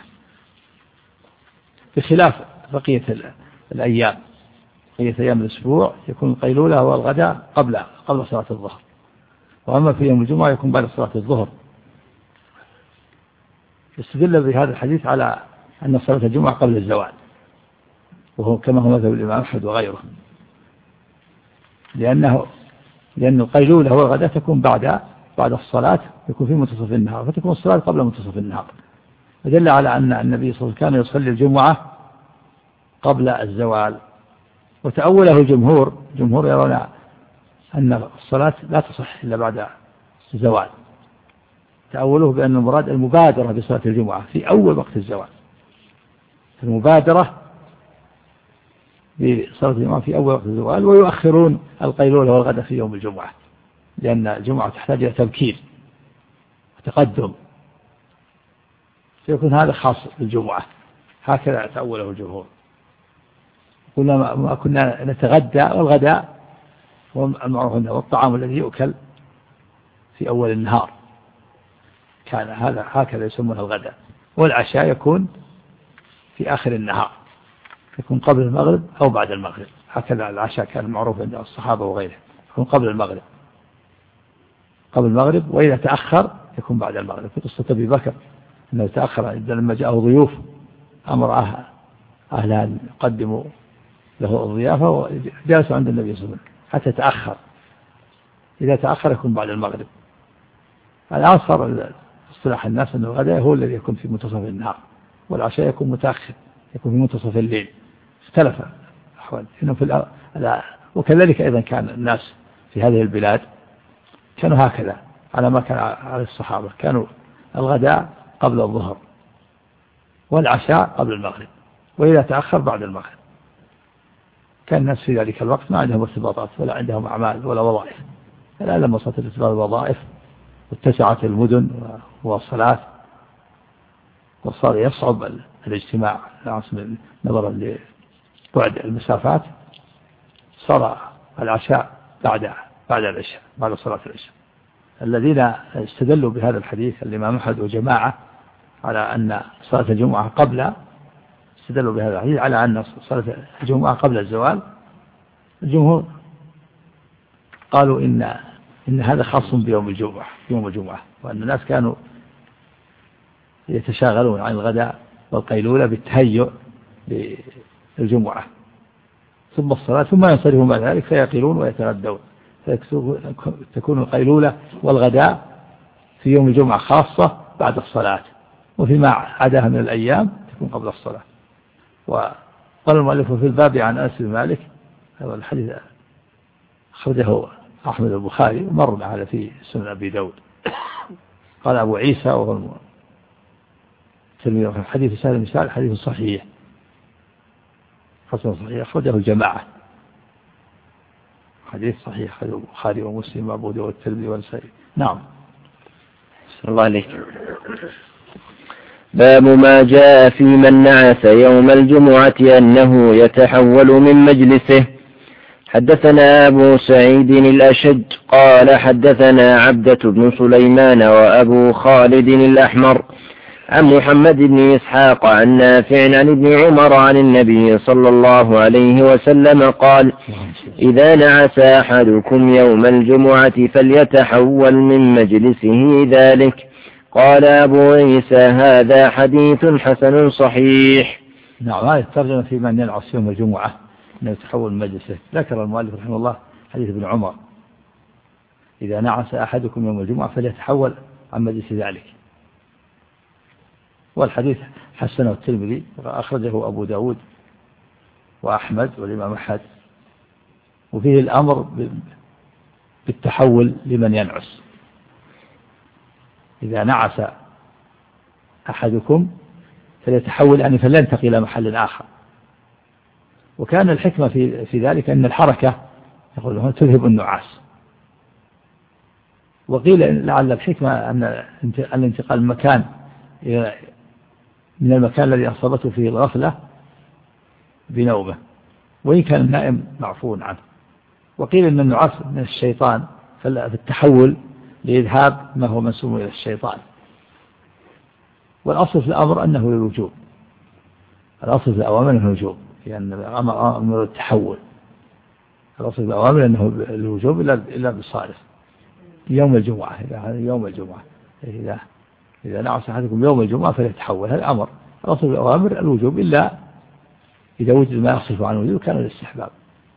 Speaker 2: بخلاف بقية الأيام. بقية أيام الأسبوع يكون القيلولة هو الغداء قبل قبل صلاة الظهر، وأما في يوم الجمعة يكون بعد صلاة الظهر. يستدل بهذا الحديث على أن صلاة الجمعة قبل الزوال، وهو كما هو مذهب الإمام أحمد وغيره، لأنه لأن القيلولة هو الغداء تكون بعد بعد الصلاة، يكون في منتصف النهار، فتكون الصلاة قبل منتصف النهار. فدل على أن النبي صلى الله عليه وسلم كان يصلي الجمعة قبل الزوال. وتأوله الجمهور جمهور يرون أن الصلاة لا تصح إلا بعد الزوال، تأوله بأن المراد المبادرة بصلاة الجمعة في أول وقت الزوال، المبادرة بصلاة الجمعة في أول وقت الزوال، ويؤخرون القيلولة والغداء في يوم الجمعة، لأن الجمعة تحتاج إلى تبكير وتقدم، سيكون هذا خاص بالجمعة. هكذا تأوله الجمهور. قلنا ما كنا نتغدى، والغداء والمعروف والطعام الذي يؤكل في أول النهار، كان هذا هكذا يسمونه الغداء. والعشاء يكون في آخر النهار، يكون قبل المغرب أو بعد المغرب. هكذا العشاء كان معروف عند الصحابة وغيره، يكون قبل المغرب قبل المغرب وإذا تأخر يكون بعد المغرب. في قصة أبي بكر أنه تأخر لما جاءه ضيوف أمر أهلها أن يقدموا له الضيافة، وجلسوا عند النبي صلى الله عليه وسلم حتى تأخر. إذا تأخر يكون بعد المغرب. الآن صار اصطلاح الناس أن الغداء هو الذي يكون في منتصف النهار، والعشاء يكون متأخر يكون في منتصف الليل. اختلف الأحوال إنه في الأ... وكذلك أيضا كان الناس في هذه البلاد كانوا هكذا على ما كان على الصحابة، كانوا الغداء قبل الظهر والعشاء قبل المغرب، وإذا تأخر بعد المغرب. كان الناس في ذلك الوقت ما عندهم ارتباطات ولا عندهم أعمال ولا وظائف. الآن لما صارت الارتباط الوظائف واتسعت المدن والصلاة وصار يصعب الاجتماع نظرا لبعد المسافات، صار العشاء بعد بعد العشاء بعد صلاة العشاء. الذين استدلوا بهذا الحديث الإمام أحمد وجماعة على أن صلاة الجمعة قبل استدلوا بهذا الحديث على أن صلاة الجمعة قبل الزوال. الجمهور قالوا إن إن هذا خاص بيوم الجمعة يوم الجمعة، وأن الناس كانوا يتشاغلون عن الغداء والقيلولة بالتهيؤ للجمعة ثم الصلاة، ثم ينصرفون بعد ذلك فيقيلون ويتغدون، فتكون القيلولة والغداء في يوم الجمعة خاصة بعد الصلاة، وفيما عداها من الأيام تكون قبل الصلاة. وقال المؤلف في الباب عن أنس بن مالك، هذا الحديث أخرجه أحمد البخاري ومر على في سنن أبي داود. قال أبو عيسى وهو تلميذ حديث سهل بن سعد حديث صحيح حسن صحيح، أخرجه الجماعة، حديث صحيح أخرجه البخاري ومسلم وأبو داود والترمذي والنسائي. نعم.
Speaker 1: صلى الله عليه. باب ما جاء في من نعس يوم الجمعة أنه يتحول من مجلسه. حدثنا أبو سعيد الأشج قال حدثنا عبدة بن سليمان وأبو خالد الأحمر عن محمد بن إسحاق عن نافع عن ابن عمر عن النبي صلى الله عليه وسلم قال: إذا نعس أحدكم يوم الجمعة فليتحول من مجلسه ذلك. قال أبو عيسى: هذا حديث حسن صحيح.
Speaker 2: نعم، هذه الترجمة في من ينعس يوم الجمعة أنه يتحول من مجلسه. ذكر المؤلف رحمه الله حديث ابن عمر: إذا نعس أحدكم يوم الجمعة فليتحول عن مجلس ذلك. والحديث حسنه الترمذي، أخرجه أبو داود وأحمد والإمام أحمد، وفيه الأمر بالتحول لمن ينعس. إذا نعس أحدكم فليتحول، يعني فلينتقل إلى محل آخر. وكان الحكمة في في ذلك أن الحركة يقول تذهب النعاس. وقيل لعل الحكمة أن الانتقال من مكان من المكان الذي أصابته فيه الغفلة بنومه، وإن كان النائم معفو عنه. وقيل أن النعاس من الشيطان، فالتحول لإذهاب ما هو منسوب إلى الشيطان. والأصل في الأمر أنه للوجوب، الأصل في الأوامر أنه للوجوب، لأن الأمر أمر التحول. الأصل في الأوامر أنه للوجوب إلا بالصارف يوم الجمعة. يوم الجمعة إذا إذا نعس أحدكم يوم الجمعة فليتحول، هذا أمر. الأصل في الأوامر الوجوب إلا إذا وجد ما يصرف عن الوجوب كان الاستحباب.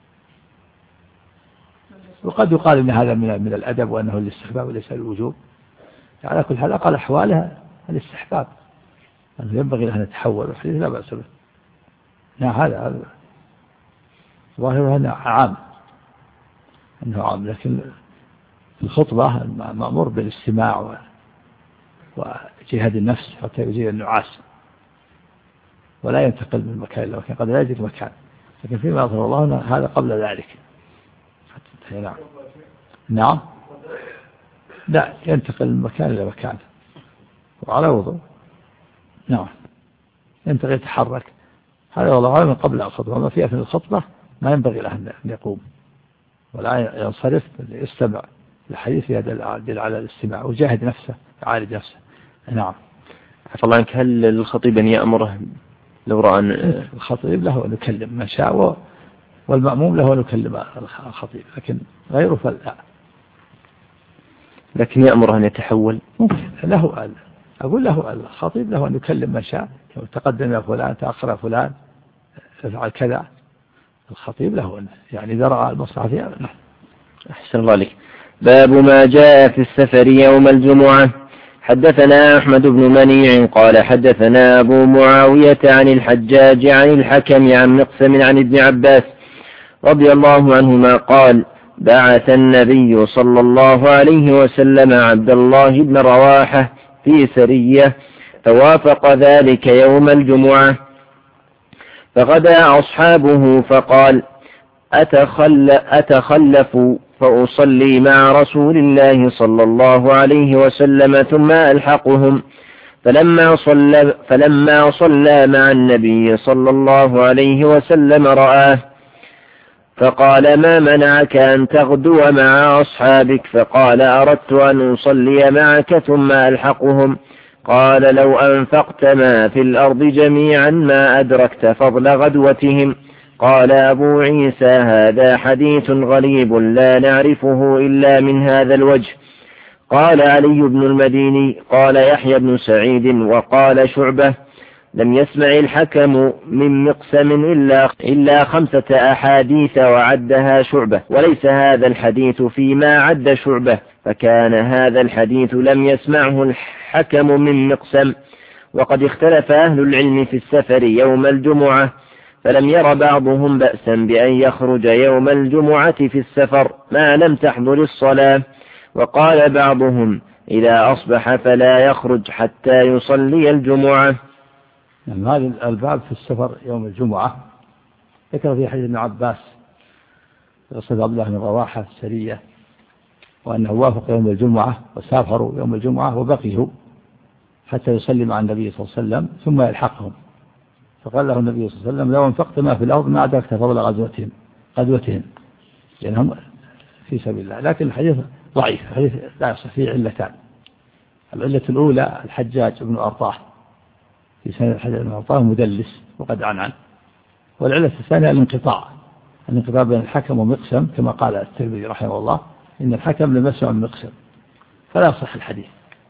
Speaker 2: وقد يقال إن هذا من من الأدب وأنه الاستحباب وليس الوجوب. على كل حال أقل أحوالها الاستحباب، أنه ينبغي له أن يتحول، والحديث لا بأس به. نعم، هذا ظاهره أنه عام، أنه عام، لكن الخطبة مأمور بالاستماع وجهاد النفس حتى يزيل النعاس، ولا ينتقل من مكان إلى مكان، قد لا يجد مكان. لكن فيما أظهر الله هذا قبل ذلك. نعم نعم لا، ينتقل من مكان إلى مكان وعلى وضوء. نعم، ينتقل يتحرك. هذا والله من قبل الخطبة. وما في أثناء الخطبة ما ينبغي له أن يقوم ولا ينصرف، يستمع الحديث يدل على الاستماع وجاهد نفسه، يعالج نفسه. نعم.
Speaker 1: عفى الله عنك، هل الخطيب أن يأمره لو رأى أن
Speaker 2: الخطيب له أن يكلم من شاء، والمأموم له أن يكلم الخطيب، لكن غيره فلا.
Speaker 1: لكن يأمره أن يتحول
Speaker 2: له أن أقول له الخطيب له أن يكلم من شاء، تقدم يا فلان، تأخر يا فلان، افعل كذا. الخطيب له أن يعني إذا رأى المصلحة فيها.
Speaker 1: أحسن الله عليك. باب ما جاء في السفر يوم الجمعة. حدثنا أحمد بن منيع قال حدثنا أبو معاوية عن الحجاج عن الحكم عن مقسم عن ابن عباس رضي الله عنهما قال: بعث النبي صلى الله عليه وسلم عبد الله بن رواحة في سرية، فوافق ذلك يوم الجمعة، فغدا أصحابه فقال: أتخل أتخلف فأصلي مع رسول الله صلى الله عليه وسلم ثم ألحقهم. فلما صلى, فلما صلى مع النبي صلى الله عليه وسلم رآه فقال: ما منعك أن تغدو مع أصحابك؟ فقال: أردت أن أصلي معك ثم ألحقهم. قال: لو أنفقت ما في الأرض جميعا ما أدركت فضل غدوتهم. قال أبو عيسى: هذا حديث غريب لا نعرفه إلا من هذا الوجه. قال علي بن المديني: قال يحيى بن سعيد وقال شعبة: لم يسمع الحكم من مقسم إلا, إلا خمسة أحاديث وعدها شعبة، وليس هذا الحديث فيما عد شعبة، فكان هذا الحديث لم يسمعه الحكم من مقسم. وقد اختلف أهل العلم في السفر يوم الجمعة، فلم ير بعضهم بأسا بأن يخرج يوم الجمعة في السفر ما لم تحضر الصلاة، وقال بعضهم: إذا أصبح فلا يخرج حتى يصلي الجمعة.
Speaker 2: يعني هذا الباب في السفر يوم الجمعة ذكر في حديث ابن عباس قصة عبد الله بن رواحة السرية، وأنه وافق يوم الجمعة وسافروا يوم الجمعة وبقيه حتى يصلي مع النبي صلى الله عليه وسلم ثم يلحقهم. فقال له النبي صلى الله عليه وسلم: لو انفقت ما في الأرض ما أدركت فضل غزوتهم غزوتهم لأنهم في سبيل الله. لكن الحديث ضعيف، الحديث لا يصح فيه علتان. العلة الأولى الحجاج بن أرطاه في سنة الحديث المعطاه مدلس وقد عن عنه. والعلة الثانية الانقطاع الانقطاع بين الحكم ومقسم كما قال الترمذي رحمه الله إن الحكم لم يسمع من مقسم فلا يصح الحديث.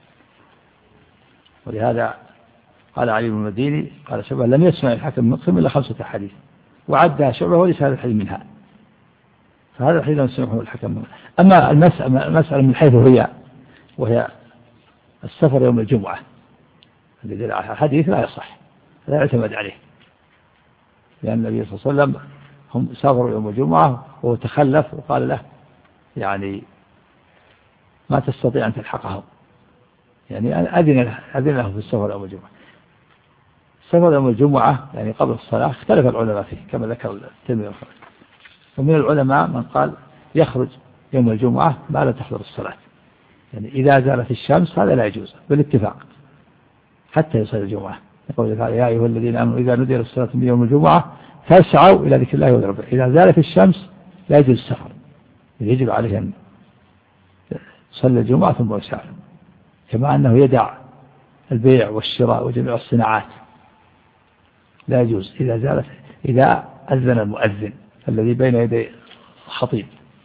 Speaker 2: ولهذا قال علي بن المديني قال شعبة لم يسمع الحكم من مقسم إلا خمسة حديث وعدها شعبة وليس هذا الحديث منها. فهذا الحديث لم يسمعه الحكم منها. أما المسألة من حيث هي وهي السفر يوم الجمعة الحديث لا يصح لا يعتمد عليه لأن النبي صلى الله عليه وسلم هم سافروا يوم الجمعة وهو تخلف وقال له يعني ما تستطيع أن تلحقهم يعني أذن أذن له في السفر يوم الجمعة. السفر يوم الجمعة يعني قبل الصلاة اختلف العلماء فيه كما ذكر الترمذي. ومن العلماء من قال يخرج يوم الجمعة ما لا تحضر الصلاة يعني إذا زالت الشمس هذا لا يجوز بالاتفاق حتى يصلي الجمعة. يقول يا أيها الذين آمنوا إذا نودي للصلاة من يوم الجمعة فاسعوا إلى ذكر الله وذكر ربه. إذا زالت الشمس لا يجوز السفر يجب عليه أن يصلي الجمعة ثم يسافر كما أنه يدع البيع والشراء وجميع الصناعات لا يجوز إذا زالت إذا أذن المؤذن الذي بين يدي الخطيب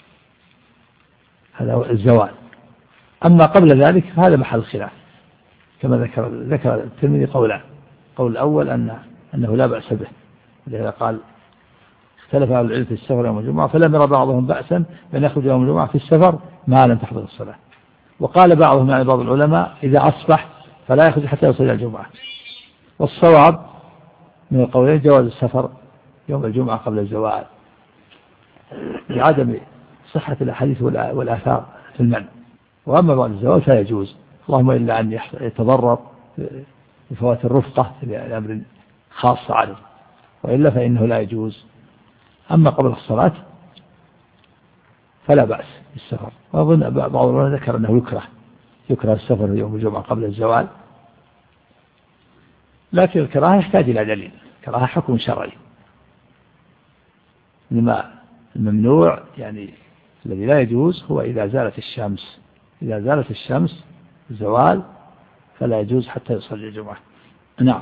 Speaker 2: هذا هو الزوال. أما قبل ذلك هذا محل الخلاف كما ذكر ذكر الترمذي قولان. قول الأول أن أنه لا بأس به لذلك قال اختلف أهل العلم في السفر يوم الجمعة فلم يرى بعضهم بأسا بأن يخرج يوم الجمعة في السفر ما لم تحضر الصلاة. وقال بعضهم يعني بعض العلماء إذا أصبح فلا يخرج حتى يصلي الجمعة. والصواب من القولين جواز السفر يوم الجمعة قبل الزوال لعدم صحة الأحاديث والآثار في المنع. وأما بعد الزوال فيجوز اللهم إلا أن يتضرر بفوات الرفقة لأمر خاص عليه وإلا فإنه لا يجوز. أما قبل الصلاة فلا بأس بالسفر. وأظن بعض العلماء ذكر أنه يكره يكره السفر يوم الجمعة قبل الزوال لكن الكراهة يحتاج إلى دليل كراهة حكم شرعي. لما الممنوع يعني الذي لا يجوز هو إذا زالت الشمس إذا زالت الشمس زوال فلا يجوز حتى يصلي الجمعة. نعم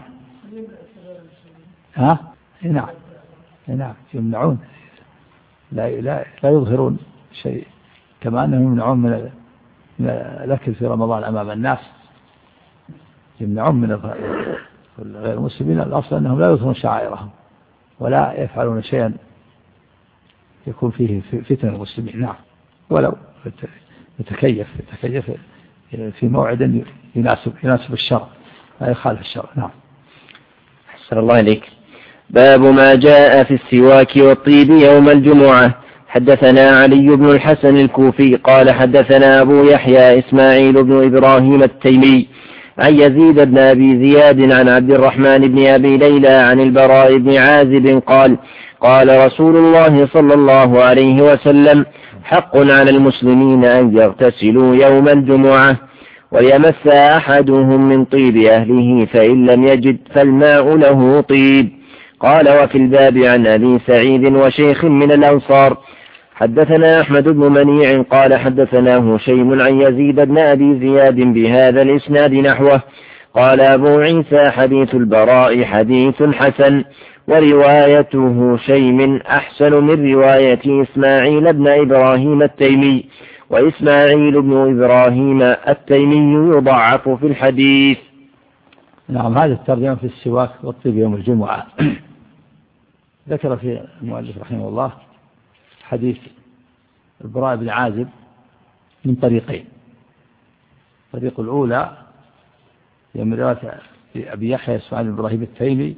Speaker 2: ها نعم نعم يمنعون لا لا لا يظهرون شيء كما أنهم يمنعون من الأكل في رمضان أمام الناس يمنعون من غير المسلمين. الأصل أنهم لا يظهرون شعائرهم ولا يفعلون شيئا يكون فيه فتنة المسلمين. نعم ولو يتكيف يتكيف في موعد يناسب يناسب الشرع لا يخالف الشرع. نعم.
Speaker 1: أحسن الله إليك. باب ما جاء في السواك والطيب يوم الجمعة. حدثنا علي بن الحسن الكوفي قال حدثنا أبو يحيى إسماعيل بن إبراهيم التيمي عن يزيد بن أبي زياد عن عبد الرحمن بن أبي ليلى عن البراء بن عازب قال قال رسول الله صلى الله عليه وسلم حق على المسلمين أن يغتسلوا يوم الجمعة ويمس أحدهم من طيب أهله فإن لم يجد فالماء له طيب. قال وفي الباب عن أبي سعيد وشيخ من الأنصار. حدثنا أحمد بن منيع قال حدثنا هشيم عن يزيد بن أبي زياد بهذا الإسناد نحوه. قال أبو عيسى حديث البراء حديث حسن ورواية هشيم أحسن من رواية إسماعيل بن إبراهيم التيمي وإسماعيل بن إبراهيم التيمي يضعف في الحديث.
Speaker 2: نعم. هذا الترجمة في السواك والطيب يوم الجمعة. ذكر في المؤلف رحمه الله حديث البراء بن عازب من طريقين. الطريق الأولى هي من رواية أبي يحيى إسماعيل بن إبراهيم التيمي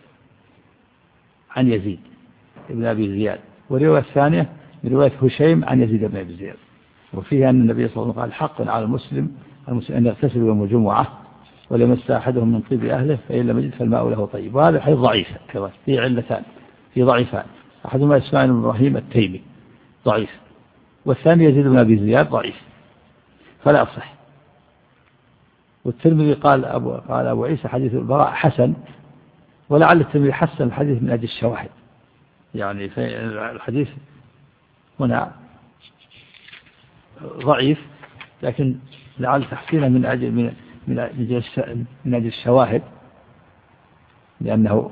Speaker 2: عن يزيد بن أبي زياد. والرواية الثانية من رواية هشيم عن يزيد بن أبي زياد وفيها أن النبي صلى الله عليه وسلم قال حق على المسلم أن يغتسل يوم الجمعة وليمس أحدهم من طيب أهله فإن لم يجد فالماء له طيب. وهذا الحديث ضعيف كذا فيه علتان في ضعيفان. أحدهما إسماعيل بن إبراهيم التيمي ضعيف والثاني يزيد بن أبي زياد ضعيف فلا أصح. والترمذي قال أبو, قال أبو عيسى حديث البراء حسن ولعل الترمذي حسن الحديث من أجل الشواهد يعني في الحديث هنا ضعيف لكن لعل تحسينه من أجل من من أجل من أجل الشواهد لأنه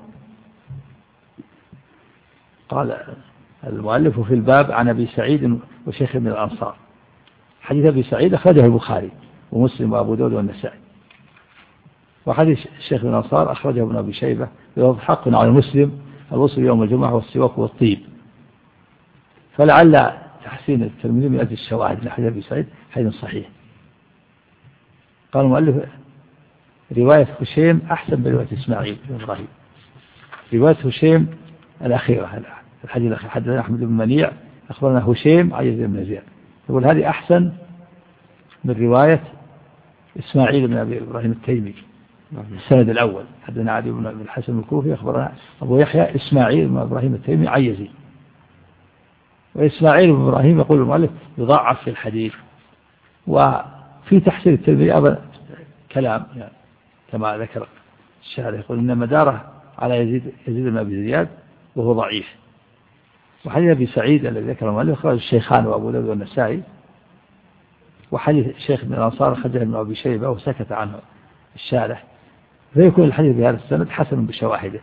Speaker 2: قال المؤلف في الباب عن أبي سعيد وشيخ من الأنصار. حديث أبي سعيد أخرجه البخاري ومسلم وأبو داود والنسائي، وحديث الشيخ من الأنصار أخرجه ابن أبي شيبة بلفظ حق على المسلم الوصل يوم الجمعة والسواك والطيب. فلعل تحسين الترمذي من أجل الشواهد لحديث أبي سعيد حديث صحيح. قال المؤلف رواية هشيم أحسن من رواية إسماعيل بن إبراهيم. رواية هشيم الأخيرة الحديث الأخير حدثنا أحمد بن منيع أخبرنا هشيم عن يزيد بن زياد، يقول هذه أحسن من رواية إسماعيل بن أبي إبراهيم التيمي. السند الأول حدثنا علي بن الحسن الكوفي أخبرنا أبو يحيى إسماعيل بن إبراهيم التيمي عن يزيد. وإسماعيل بن إبراهيم يقول المؤلف يضعف في الحديث، وفي تحسين الترمذي أبدا كلام يعني كما ذكر الشارح، يقول إن مداره على يزيد يزيد بن أبي زياد وهو ضعيف. وحديث أبي سعيد الذي ذكر المؤلف خرج الشيخان وأبو داود والنسائي، وحديث الشيخ من الأنصار خرجه ابن أبي شيبة وسكت عنه الشارح، فيكون الحديث بهذا السند حسن بشواهده.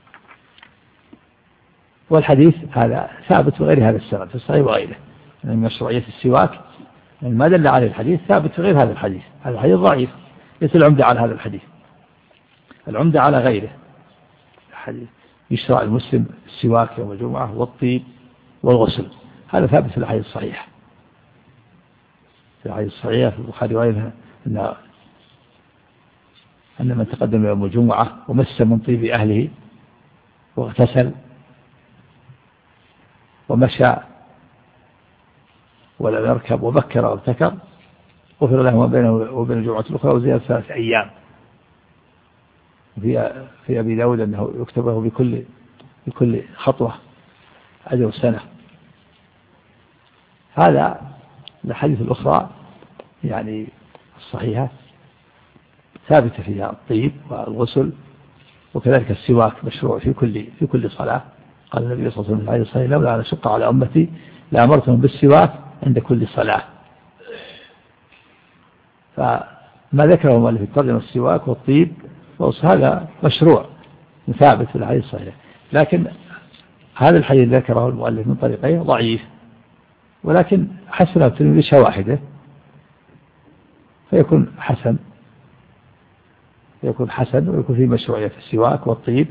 Speaker 2: والحديث هذا ثابت بغير هذا السند في الصحيح وغيره من مشروعية السواك، يعني ما دل عليه الحديث ثابت في غير هذا الحديث. هذا الحديث ضعيف، ليس العمدة على هذا الحديث، العمدة على غيره. الحديث يشرع المسلم السواك يوم الجمعة والطيب والغسل، هذا ثابت في الحديث الصحيح. في الحديث الصحيح في البخاري وغيره أن أن من تقدم يوم الجمعة ومس من طيب أهله واغتسل ومشى ولم يركب وبكر وابتكر غفر له ما بينه وبين الجمعة الأخرى وزيادة ثلاث أيام. في في أبي داود أنه يكتبه بكل بكل خطوة أجر سنة. هذا الحديث الأخرى يعني الصحيحة ثابتة فيها الطيب والغسل، وكذلك السواك مشروع في كل في كل صلاة. قال النبي صلى الله عليه وسلم في الحديث الصحيح لولا أن أشق على أمتي لأمرتهم بالسواك عند كل صلاة. فما ذكره المؤلف في الترجمة السواك والطيب هذا مشروع ثابت في الحديث الصحيح، لكن هذا الحديث ذكره المؤلف من طريقين ضعيف، ولكن حسنه الترمذي بشواهده فيكون حسن يكون حسن ويكون فيه مشروعية في السواك والطيب،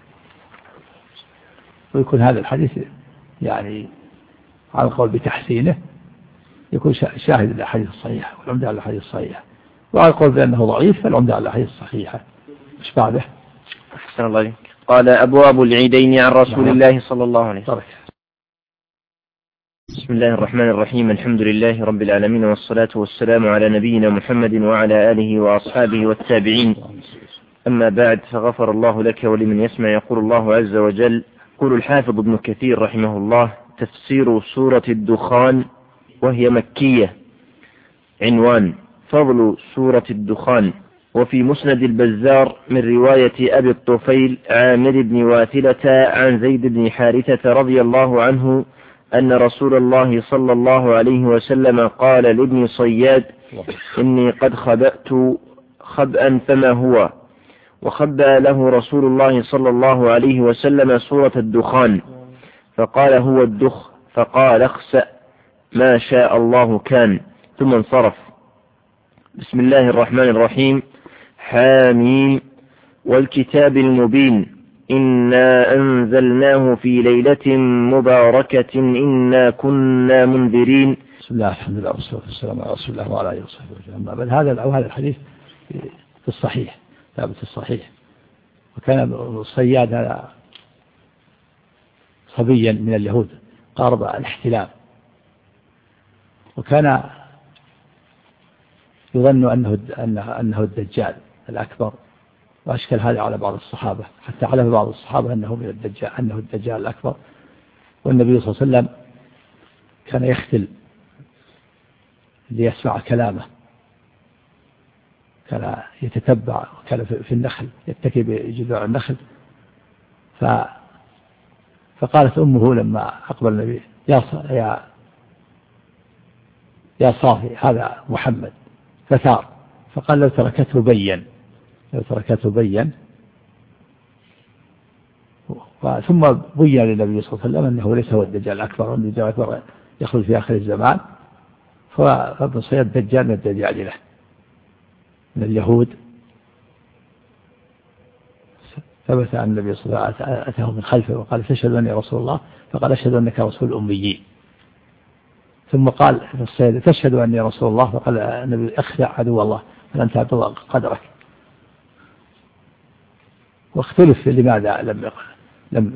Speaker 2: ويكون هذا الحديث يعني على القول بتحسينه يكون شاهد للأحاديث الصحيحة والعمدة على الأحاديث الصحيحة، وعلى القول بأنه ضعيف فالعمدة على الأحاديث الصحيحة. مش بعده.
Speaker 1: أحسن الله عليك. قال أبواب العيدين عن رسول نعم. الله صلى الله عليه وسلم. بسم الله الرحمن الرحيم. الحمد لله رب العالمين، والصلاة والسلام على نبينا محمد وعلى آله وأصحابه والتابعين. أما بعد، فغفر الله لك ولمن يسمع. يقول الله عز وجل: يقول الحافظ ابن كثير رحمه الله: تفسير سورة الدخان وهي مكية. عنوان: فضل سورة الدخان. وفي مسند البزار من رواية أبي الطفيل عامر بن واثلة عن زيد بن حارثة رضي الله عنه أن رسول الله صلى الله عليه وسلم قال لابن صياد: إني قد خبأت خبأ فما هو؟ وخبأ له رسول الله صلى الله عليه وسلم سورة الدخان، فقال: هو الدخ. فقال: اخسأ ما شاء الله كان، ثم انصرف. بسم الله الرحمن الرحيم. حاميم والكتاب المبين إنا أنزلناه في ليلة مباركة إنا كنا منذرين.
Speaker 2: بسم الله الحمد لله والصلاة والسلام على رسول الله وعلى آله وصحبه وسلم. بل هذا أو هذا الحديث في الصحيح ثابت في الصحيح. وكان الصياد هذا صبيا من اليهود قارب الاحتلام، وكان يظن أنه أنه أنه الدجال الأكبر، وأشكل هذا على بعض الصحابة، حتى علف بعض الصحابة أنه من الدجال أنه الدجال الأكبر. والنبي صلى الله عليه وسلم كان يختل ليسمع كلامه، كان يتتبع، كان في النخل يتكي بجذوع النخل. ف فقالت أمه لما أقبل النبي: يا يا يا صافي هذا محمد. فثار، فقال: لو تركته بين لو تركته بين ثم بين للنبي صلى الله عليه وسلم أنه ليس هو الدجال الأكبر، وأن الدجال الأكبر يخرج في آخر الزمان، فبصير الدجال من الدجاجلة من اليهود. ثبت أن النبي صلى الله عليه وسلم أتاه من خلفه وقال تشهد أني رسول الله، فقال أشهد أنك رسول الأميين. ثم قال السيد تشهد أني رسول الله، فقال النبي اخدع عدو الله فلن تعبد قدرك. واختلف لماذا لم لم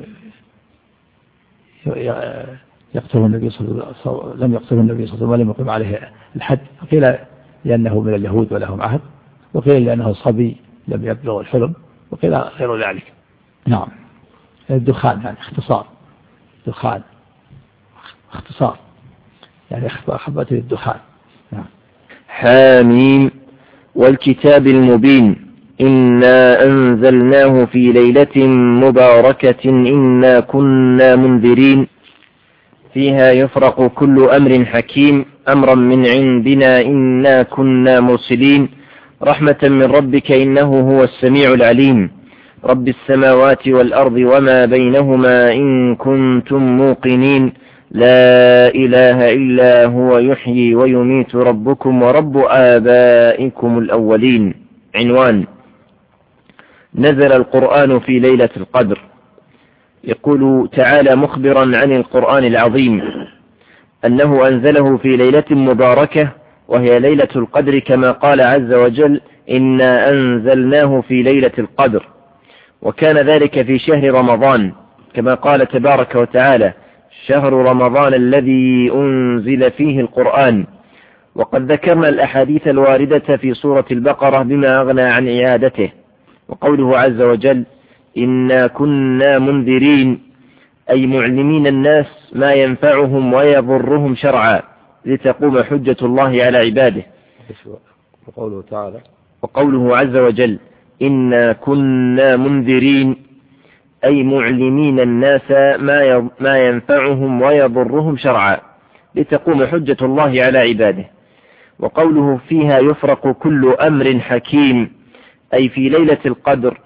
Speaker 2: يقتله النبي صلى الله عليه وسلم لم يقتله النبي صلى الله عليه وسلم ولم يقم عليه الحد. قيل لأنه من اليهود ولهم عهد، وقيل لأنه صبي لم يبلغ الحلم، وقيل غير ذلك. نعم. الدخان يعني اختصار، دخان اختصار يعني أخبرت الدخان. نعم.
Speaker 1: حاميم والكتاب المبين إنا أنزلناه في ليلة مباركة إنا كنا منذرين فيها يفرق كل أمر حكيم أمرا من عندنا إنا كنا مرسلين رحمة من ربك إنه هو السميع العليم رب السماوات والأرض وما بينهما إن كنتم موقنين لا إله إلا هو يحيي ويميت ربكم ورب آبائكم الأولين. عنوان: نزل القرآن في ليلة القدر. يقول تعالى مخبرا عن القرآن العظيم أنه أنزله في ليلة مباركة وهي ليلة القدر، كما قال عز وجل إنا أنزلناه في ليلة القدر، وكان ذلك في شهر رمضان كما قال تبارك وتعالى شهر رمضان الذي أنزل فيه القرآن. وقد ذكرنا الأحاديث الواردة في سورة البقرة بما أغنى عن إعادته. وقوله عز وجل إنا كنا منذرين أي معلمين الناس ما ينفعهم ويضرهم شرعا لتقوم حجة الله على عباده.
Speaker 2: وقوله تعالى
Speaker 1: وقوله عز وجل إنا كنا منذرين أي معلمين الناس ما ما ينفعهم ويضرهم شرعا لتقوم حجة الله على عباده. وقوله فيها يفرق كل أمر حكيم أي في ليلة القدر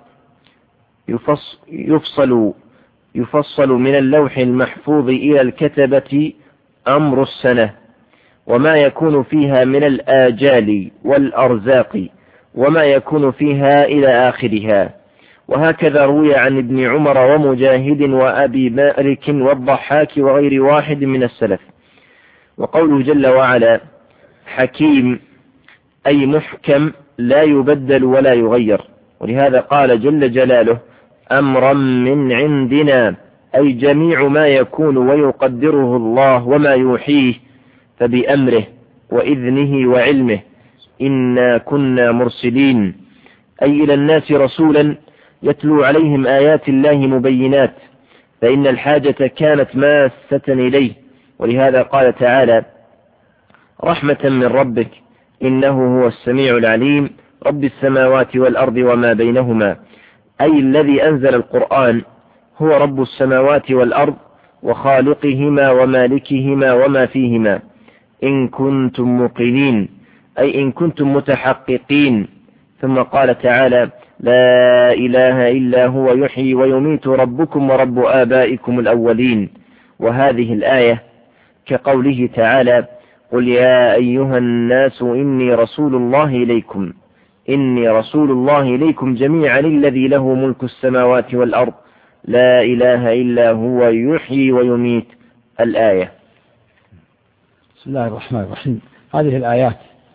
Speaker 1: يفصل يفصل من اللوح المحفوظ إلى الكتبة أمر السنة وما يكون فيها من الآجال والأرزاق وما يكون فيها إلى آخرها. وهكذا روي عن ابن عمر ومجاهد وأبي مالك والضحاك وغير واحد من السلف. وقوله جل وعلا حكيم أي محكم لا يبدل ولا يغير، ولهذا قال جل جلاله أمرا من عندنا أي جميع ما يكون ويقدره الله وما يوحيه فبأمره وإذنه وعلمه إنا كنا مرسلين أي إلى الناس رسولا يتلو عليهم آيات الله مبينات، فإن الحاجة كانت ماسة إليه. ولهذا قال تعالى رحمة من ربك إنه هو السميع العليم رب السماوات والأرض وما بينهما، أي الذي أنزل القرآن هو رب السماوات والأرض وخالقهما ومالكهما وما فيهما إن كنتم موقنين أي إن كنتم متحققين. ثم قال تعالى لا إله إلا هو يحيي ويميت ربكم ورب آبائكم الأولين. وهذه الآية كقوله تعالى قل يا أيها الناس إني رسول الله إليكم إني رسول الله إليكم جميعا الذي له ملك السماوات والأرض لا إله إلا هو يحيي ويميت. الآية.
Speaker 2: بسم الله الرحمن الرحيم. هذه الآيات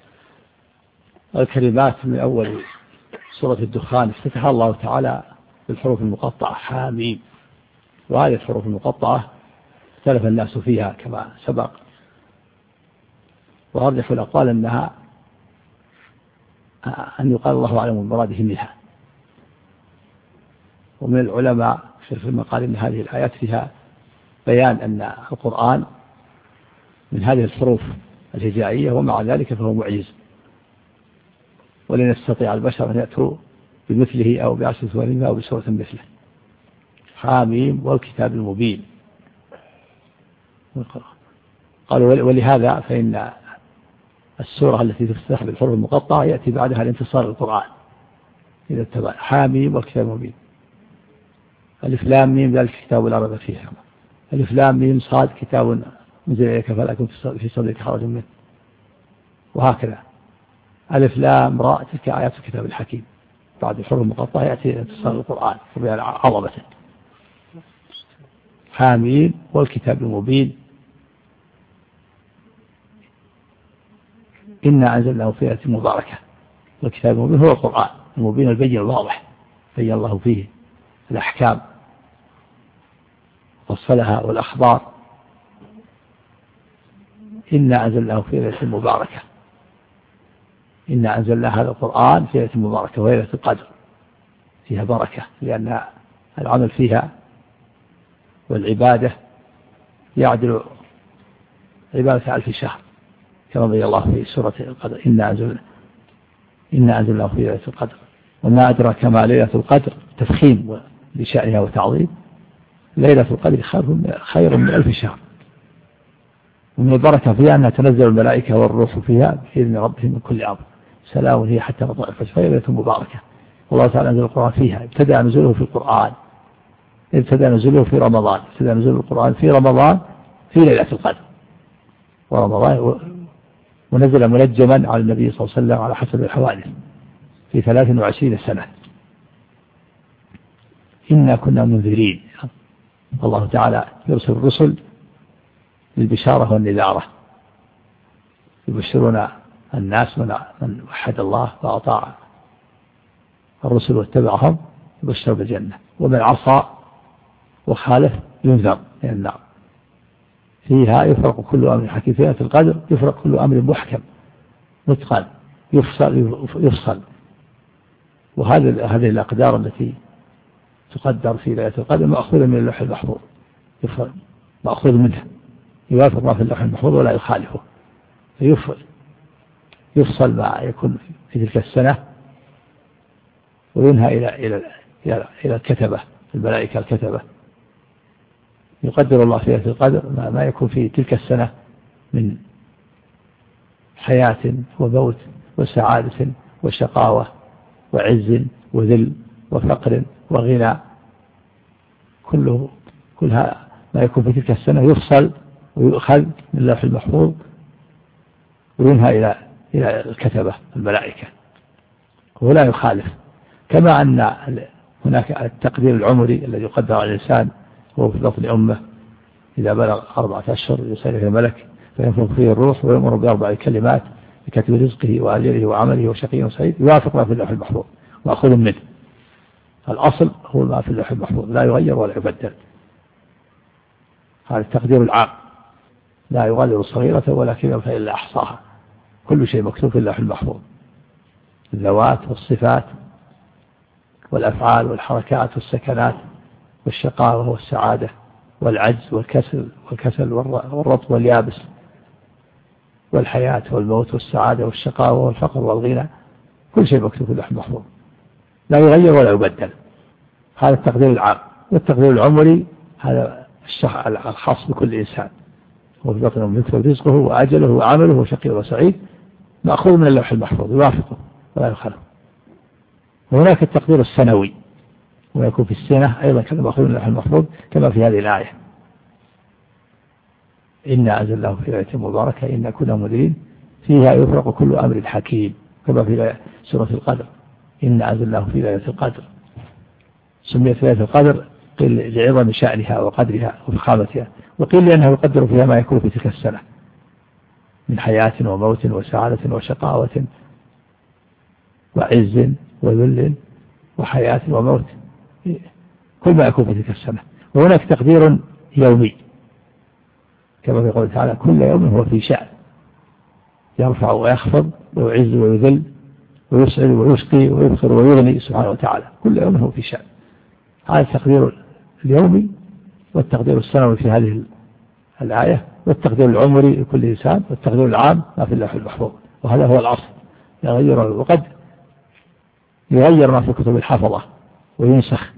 Speaker 2: الكلمات من أول سورة الدخان افتتح الله تعالى بالحروف المقطعة حاميم، وهذه الحروف المقطعة اختلف الناس فيها كما سبق، وأرجح الأقوال أنها أن يقال الله أعلم بمراده منها. ومن العلماء شيخ من قال إن هذه الآيات فيها بيان أن القرآن من هذه الحروف الهجائية ومع ذلك فهو معجز، ولن يستطيع البشر أن يأتوا بمثله أو بعشر سور أو بسورة مثله. حاميم والكتاب المبين. قالوا ولهذا فإن السورة التي تفتتح بالحروف المقطعة يأتي بعدها الانتصار للقرآن إذا اتبع حاميم والكتاب المبين. ألف لام ميم ذلك الكتاب لا ريب فيه. ألف لام ميم صاد كتاب أنزل إليك فلا يكن في صدرك حرج منه، وهكذا. ألف لام راء تلك آيات الكتاب الحكيم. بعد الحروف المقطعة يأتي اتصال القرآن وبيان عظمته. حامين والكتاب المبين إنا أنزلناه في ليلة مباركة. والكتاب المبين هو القرآن المبين البين الواضح، بين الله فيه الأحكام وفصلها والأخبار. إنا أنزلناه في ليلة مباركة. إنا أنزلنا هذا القرآن في ليلة مباركة وهي ليلة القدر، فيها بركة لأن العمل فيها والعبادة يعدل عبادة ألف شهر، كما بين الله في سورة القدر إنا أنزلنا إنا أنزلناه في ليلة القدر وما أدراك ما ليلة القدر، تفخيم لشأنها وتعظيم. ليلة القدر خير من ألف شهر. ومن البركة فيها أنها تنزل الملائكة والروح فيها بإذن ربهم من كل أمر، سلام هي حتى مطلع الفجر، فهي ليلة مباركة. والله تعالى أنزل القرآن فيها. ابتدأ نزوله في القرآن، ابتدأ نزوله في رمضان، ابتدأ نزول القرآن في رمضان في ليلة القدر ورمضان، ونزل منجما على النبي صلى الله عليه وسلم على حسب الحوادث في ثلاث وعشرين سنة. إنا كنا منذرين. الله تعالى يرسل الرسل للبشارة والنذارة، يبشرون الناس من وحد الله وأطاع الرسل واتبعهم يبشر بالجنة، ومن عصى وخالف ينذر من النار. فيها يفرق كل أمر حكيم. فيها في القدر يفرق كل أمر محكم متقن يفصل يفصل. وهذه هذه الأقدار التي تقدر في ليلة القدر مأخوذة من اللوح المحفوظ، مأخوذ منها، يوافق ما في اللوح المحفوظ ولا يخالفه. يفصل ما يكون في تلك السنة وينهى إلى إلى إلى إلى الكتبة، الملائكة الكتبة. يقدر الله في ليلة القدر ما يكون في تلك السنة من حياة وموت وسعادة وشقاوة وعز وذل وفقر وغنى، كله كلها ما يكون في تلك السنة يفصل ويؤخذ من اللوح المحفوظ وينهى إلى إلى الكتبة الملائكة ولا يخالف. كما أن هناك التقدير العمري الذي يقدر على الإنسان هو في بطن أمه، إذا بلغ أربعة أشهر يرسل إليه الملك فينفخ فيه الروح ويأمر بأربع كلمات بكتب رزقه وأجله وعمله وشقي وسعيد، يوافق ما في اللوح المحفوظ مأخوذ منه. الأصل هو ما في اللوح المحفوظ لا يغير ولا يبدل. هذا التقدير العام لا يغادر صغيرة ولا كبيرة إلا أحصاها. كل شيء مكتوب في اللوح المحفوظ، الذوات والصفات والأفعال والحركات والسكنات والشقاوة والسعادة والعجز والكسل والكسل والرطب واليابس والحياة والموت والسعادة والشقاوة والفقر والغنى، كل شيء مكتوب في اللوح المحفوظ لا يغير ولا يبدل. هذا التقدير العام. والتقدير العمري هذا الخاص بكل إنسان، وفي بطنه يكتب رزقه وأجله وعمله وشقي وسعيد، مأخوذ من اللوح المحفوظ يوافقه ولا يخالفه. وهناك التقدير السنوي ويكون في السنة أيضا كما مأخوذ من اللوح المحفوظ كما في هذه الآية إنا أنزلناه في ليلة مباركة إنا كنا منذرين فيها يفرق كل أمر حكيم، كما في سورة القدر إنا أنزلناه في ليلة القدر. سميت ليلة القدر قيل لعظم شأنها وقدرها وفخامتها، وقيل لأنه يقدر فيها ما يكون في تلك السنة من حياة وموت وسعادة وشقاوة وعز وذل وحياة وموت، كل ما يكون في تلك السنة. وهناك تقدير يومي كما في قوله تعالى كل يوم هو في شأن، يرفع ويخفض ويعز ويذل ويسعد ويشقي ويبخر ويغني سبحانه وتعالى، كل يوم هو في شأن. هذا التقدير اليومي والتقدير السنوي في هذه الآية، والتقدير العمري لكل إنسان، والتقدير العام ما في اللوح المحفوظ. وهذا هو الأصل. يغير وقد يغير ما في كتب الحفظة وينسخ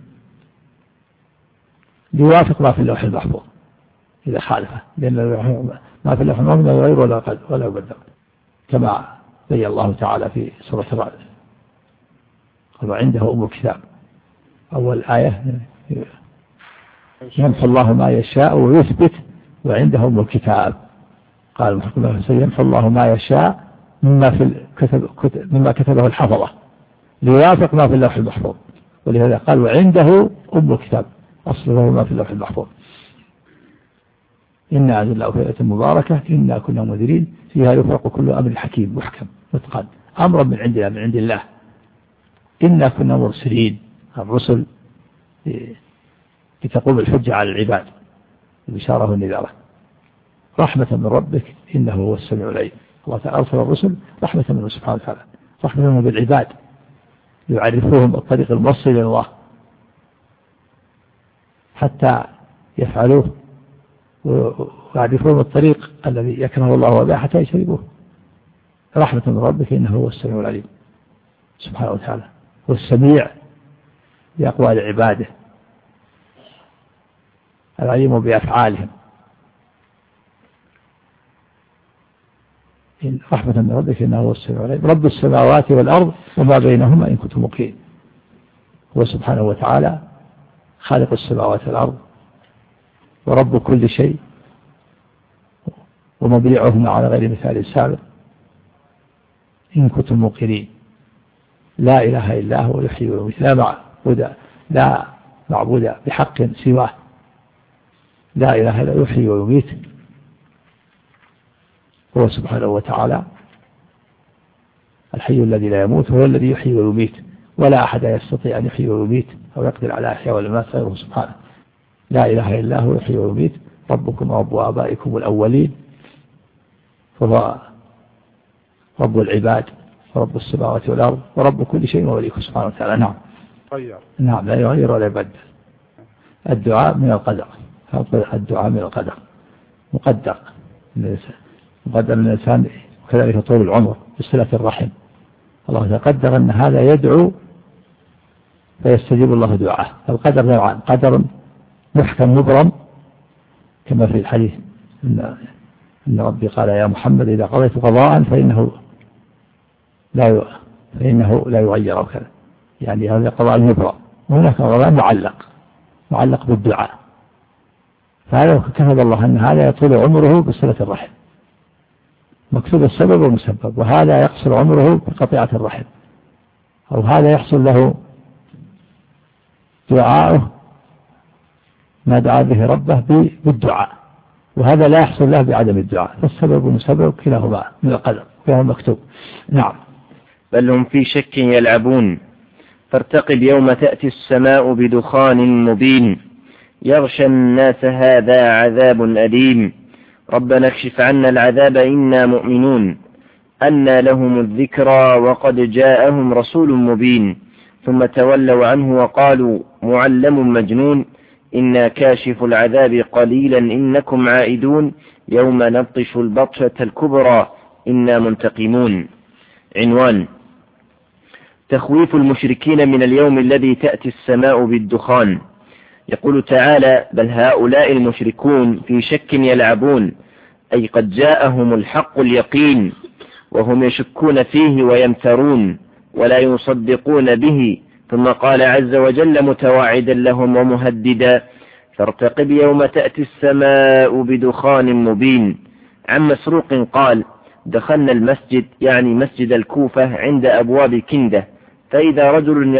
Speaker 2: ليوافق ما في اللوح المحفوظ إذا خالفه، لأن ما في اللوح المحفوظ لا يغير ولا ولا يبدل، كما بين الله تعالى في سورة الرعد وعنده أم الكتاب. أول آية يمحو الله ما يشاء ويثبت وعنده أم الكتاب. قال يمحو الله ما يشاء مما في الكتب مما كتبه الحفظة ليوافق ما في اللوح المحفوظ، ولهذا قال وعنده أم الكتاب أصله ما في اللوح المحفوظ. إنا أنزلناه في ليلة مباركة إنا كنا منذرين فيها يفرق كل أمر حكيم محكم متقن أمرا من عندنا من عند الله. إنا كنا مرسلين الرسل لتقوم الحجة على العباد البشارة والنذارة رحمة من ربك إنه هو السميع العليم. الله تعالى أرسل الرسل رحمة منه سبحانه وتعالى، رحمة منه بالعباد يعرفوهم الطريق الموصل إلى الله حتى يفعلوه، ويعرفون الطريق الذي يكره الله وباه حتى يشربوه. رحمة من ربك إنه هو السميع العليم سبحانه وتعالى، هو السميع بأقوال عباده العليم بأفعالهم. رحمة من ربك إنه هو السميع العليم رب السماوات والأرض وما بينهما إن كنتم موقنين. هو سبحانه وتعالى خالق السماوات والأرض ورب كل شيء ومبدعهما على غير مثال سابق إن كنتم موقنين. لا إله إلا هو يحيي ويميت لا معبود لا معبود بحق سواه. لا إله إلا يحيي ويميت هو سبحانه وتعالى الحي الذي لا يموت هو الذي يحيي ويميت ولا أحد يستطيع أن يحيي ويميت أو يقدر على إحياء والإماتة غيره سبحانه. لا إله إلا هو يحيي ويميت ربكم ورب آبائكم الأولين فهو رب العباد ورب السماوات والأرض ورب كل شيء ووليكم سبحانه وتعالى. نعم طيب. نعم لا يغير ولا يبدل. الدعاء من القدر، الدعاء من القدر مقدر مقدر من الإنسان وكذلك طول العمر بصلة الرحم. الله قدر أن هذا يدعو فيستجيب الله دعاءه. القدر نوعان، قدر محكم مبرم كما في الحديث إن, إن ربي قال يا محمد إذا قضيت قضاء فإنه لا فإنه لا يغير أو كذا، يعني هذا قضاء مبرم. وهناك قضاء معلق معلق بالدعاء، فهذا كتب الله أن هذا يطول عمره بصلة الرحم مكتوب السبب والمسبب، وهذا يقصر عمره بقطيعة الرحم، أو هذا يحصل له دعاءه ما دعا به ربه بالدعاء، وهذا لا يحصل له بعدم الدعاء. فالسبب والمسبب كلاهما من القدر كلاهما مكتوب. نعم.
Speaker 1: بل هم في شك يلعبون فارتقب يوم تأتي السماء بدخان مبين يغشى الناس هذا عذاب أليم ربنا اكشف عنا العذاب إنا مؤمنون أنى لهم الذكرى وقد جاءهم رسول مبين ثم تولوا عنه وقالوا معلم مجنون إنا كاشف العذاب قليلا إنكم عائدون يوم نبطش البطشة الكبرى إنا منتقمون. عنوان: تخويف المشركين من اليوم الذي تأتي السماء بالدخان. يقول تعالى: بل هؤلاء المشركون في شك يلعبون، أي قد جاءهم الحق اليقين وهم يشكون فيه ويمترون ولا يصدقون به. ثم قال عز وجل متواعدا لهم ومهددا: فارتقب يوم تأتي السماء بدخان مبين. عن مسروق قال: دخلنا المسجد يعني مسجد الكوفة عند أبواب كندة، فإذا رجل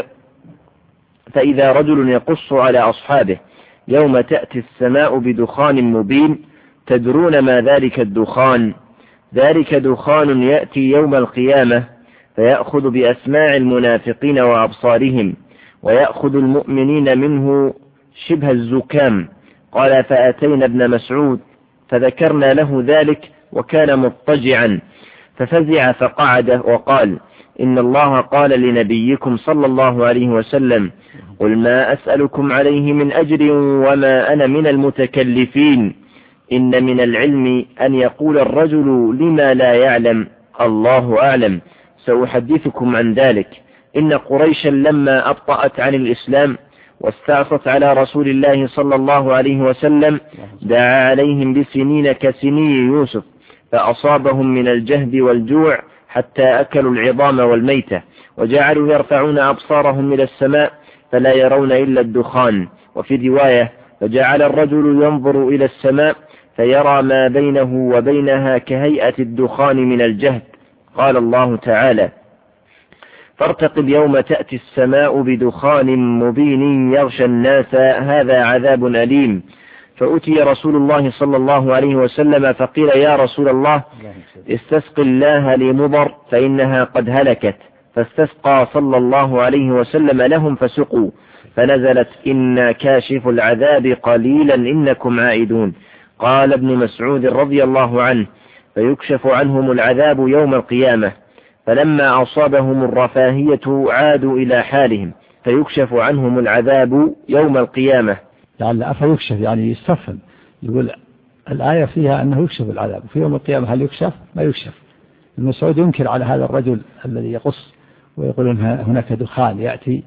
Speaker 1: فإذا رجل يقص على أصحابه: يوم تأتي السماء بدخان مبين، تدرون ما ذلك الدخان؟ ذلك دخان يأتي يوم القيامة فيأخذ بأسماع المنافقين وأبصارهم ويأخذ المؤمنين منه شبه الزكام. قال: فأتينا ابن مسعود فذكرنا له ذلك وكان مضطجعا ففزع فقعد وقال: إن الله قال لنبيكم صلى الله عليه وسلم: قل ما أسألكم عليه من أجر وما أنا من المتكلفين. إن من العلم أن يقول الرجل لما لا يعلم الله أعلم، سأحدثكم عن ذلك. إن قريشا لما أبطأت عن الإسلام واستعصت على رسول الله صلى الله عليه وسلم دعا عليهم بسنين كسني يوسف فأصابهم من الجهد والجوع حتى أكلوا العظام والميتة وجعلوا يرفعون أبصارهم إلى السماء فلا يرون إلا الدخان. وفي رواية: فجعل الرجل ينظر إلى السماء فيرى ما بينه وبينها كهيئة الدخان من الجهد. قال الله تعالى: فارتقب يوم تأتي السماء بدخان مبين يغشى الناس هذا عذاب أليم. فأتي رسول الله صلى الله عليه وسلم فقيل: يا رسول الله استسق الله لمضر فإنها قد هلكت. فاستسقى صلى الله عليه وسلم لهم فسقوا، فنزلت: إنا كاشف العذاب قليلا إنكم عائدون. قال ابن مسعود رضي الله عنه: فيكشف عنهم العذاب يوم القيامة، فلما أصابهم الرفاهية عادوا إلى حالهم، فيكشف عنهم العذاب يوم القيامة.
Speaker 2: لعل أفيكشف يعني يستفهم، يقول الآية فيها أنه يكشف العذاب في يوم القيامة، هل يكشف؟ ما يكشف. ابن مسعود ينكر على هذا الرجل الذي يقص ويقول إن هناك دخان يأتي،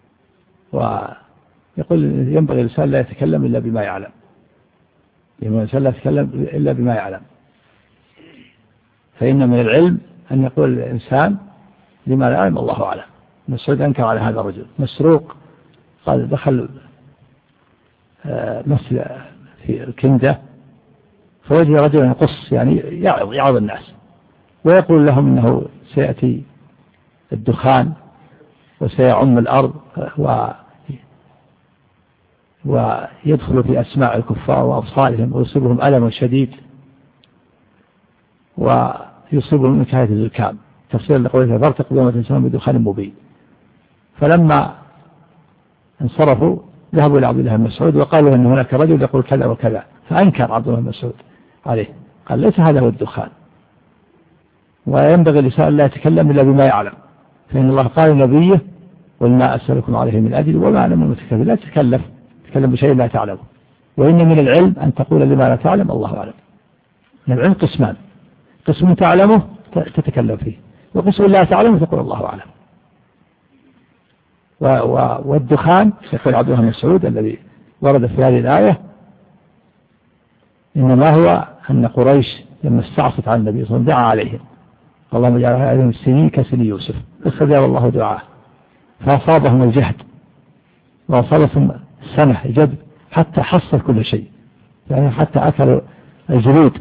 Speaker 2: ويقول ينبغي الإنسان لا يتكلم إلا بما يعلم، ينبغي الإنسان لا يتكلم إلا بما يعلم، فإن من العلم أن يقول الإنسان لما لا يعلم الله أعلم. مسعود أنكر على هذا الرجل. مسروق قال دخل مثل في الكندة فوجد رجلا يقص يعني يعظ يعظ الناس ويقول لهم إنه سيأتي الدخان وسيعم الأرض و ويدخل في أسماع الكفار وأبصارهم ويصيبهم ألم شديد ويصيبهم من كهيئة الزكام، تفسير لقوله فارتقب يوم تنسون بدخان مبين. فلما انصرفوا ذهبوا إلى عبد الله بن مسعود وقالوا أن هناك رجل يقول كذا وكذا، فأنكر عبد الله بن مسعود عليه، قال ليس هذا هو الدخان، وينبغي الإنسان لا يتكلم إلا بما يعلم، فإن الله قال لنبيه: وما أسألكم عليه من أجل وما أنا من المتكلم. لا تتكلف تتكلم بشيء لا تعلمه، وإن من العلم أن تقول لما لا تعلم الله أعلم. من العلم قسمان: قسم تعلمه تتكلم فيه، وقسم لا تعلمه تقول الله أعلم. والدخان يقول عبد الله بن مسعود الذي ورد في هذه الآية إنما هو أن قريش لما استعصت على النبي صلى الله عليه وسلم دعا عليهم: اللهم اجعل عليهم السنين كسن يوسف، فاستجاب الله دعاه فأصابهم الجهد وأصابهم السنة جد حتى حصل كل شيء، يعني حتى أكلوا الجلود.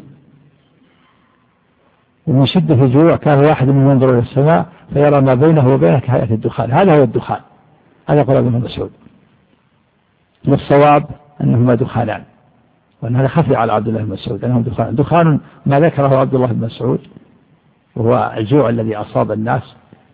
Speaker 2: ومن شدة الجوع كان واحد من ينظر إلى السماء فيرى ما بينه وبينه كهيئة الدخان. هذا هو الدخان، هذا قال ابن مسعود. والصواب أنهما دخانان، وأن هذا خفي على عبد الله بن مسعود أنهم دخان. دخان ما ذكره عبد الله بن مسعود وهو الجوع الذي أصاب الناس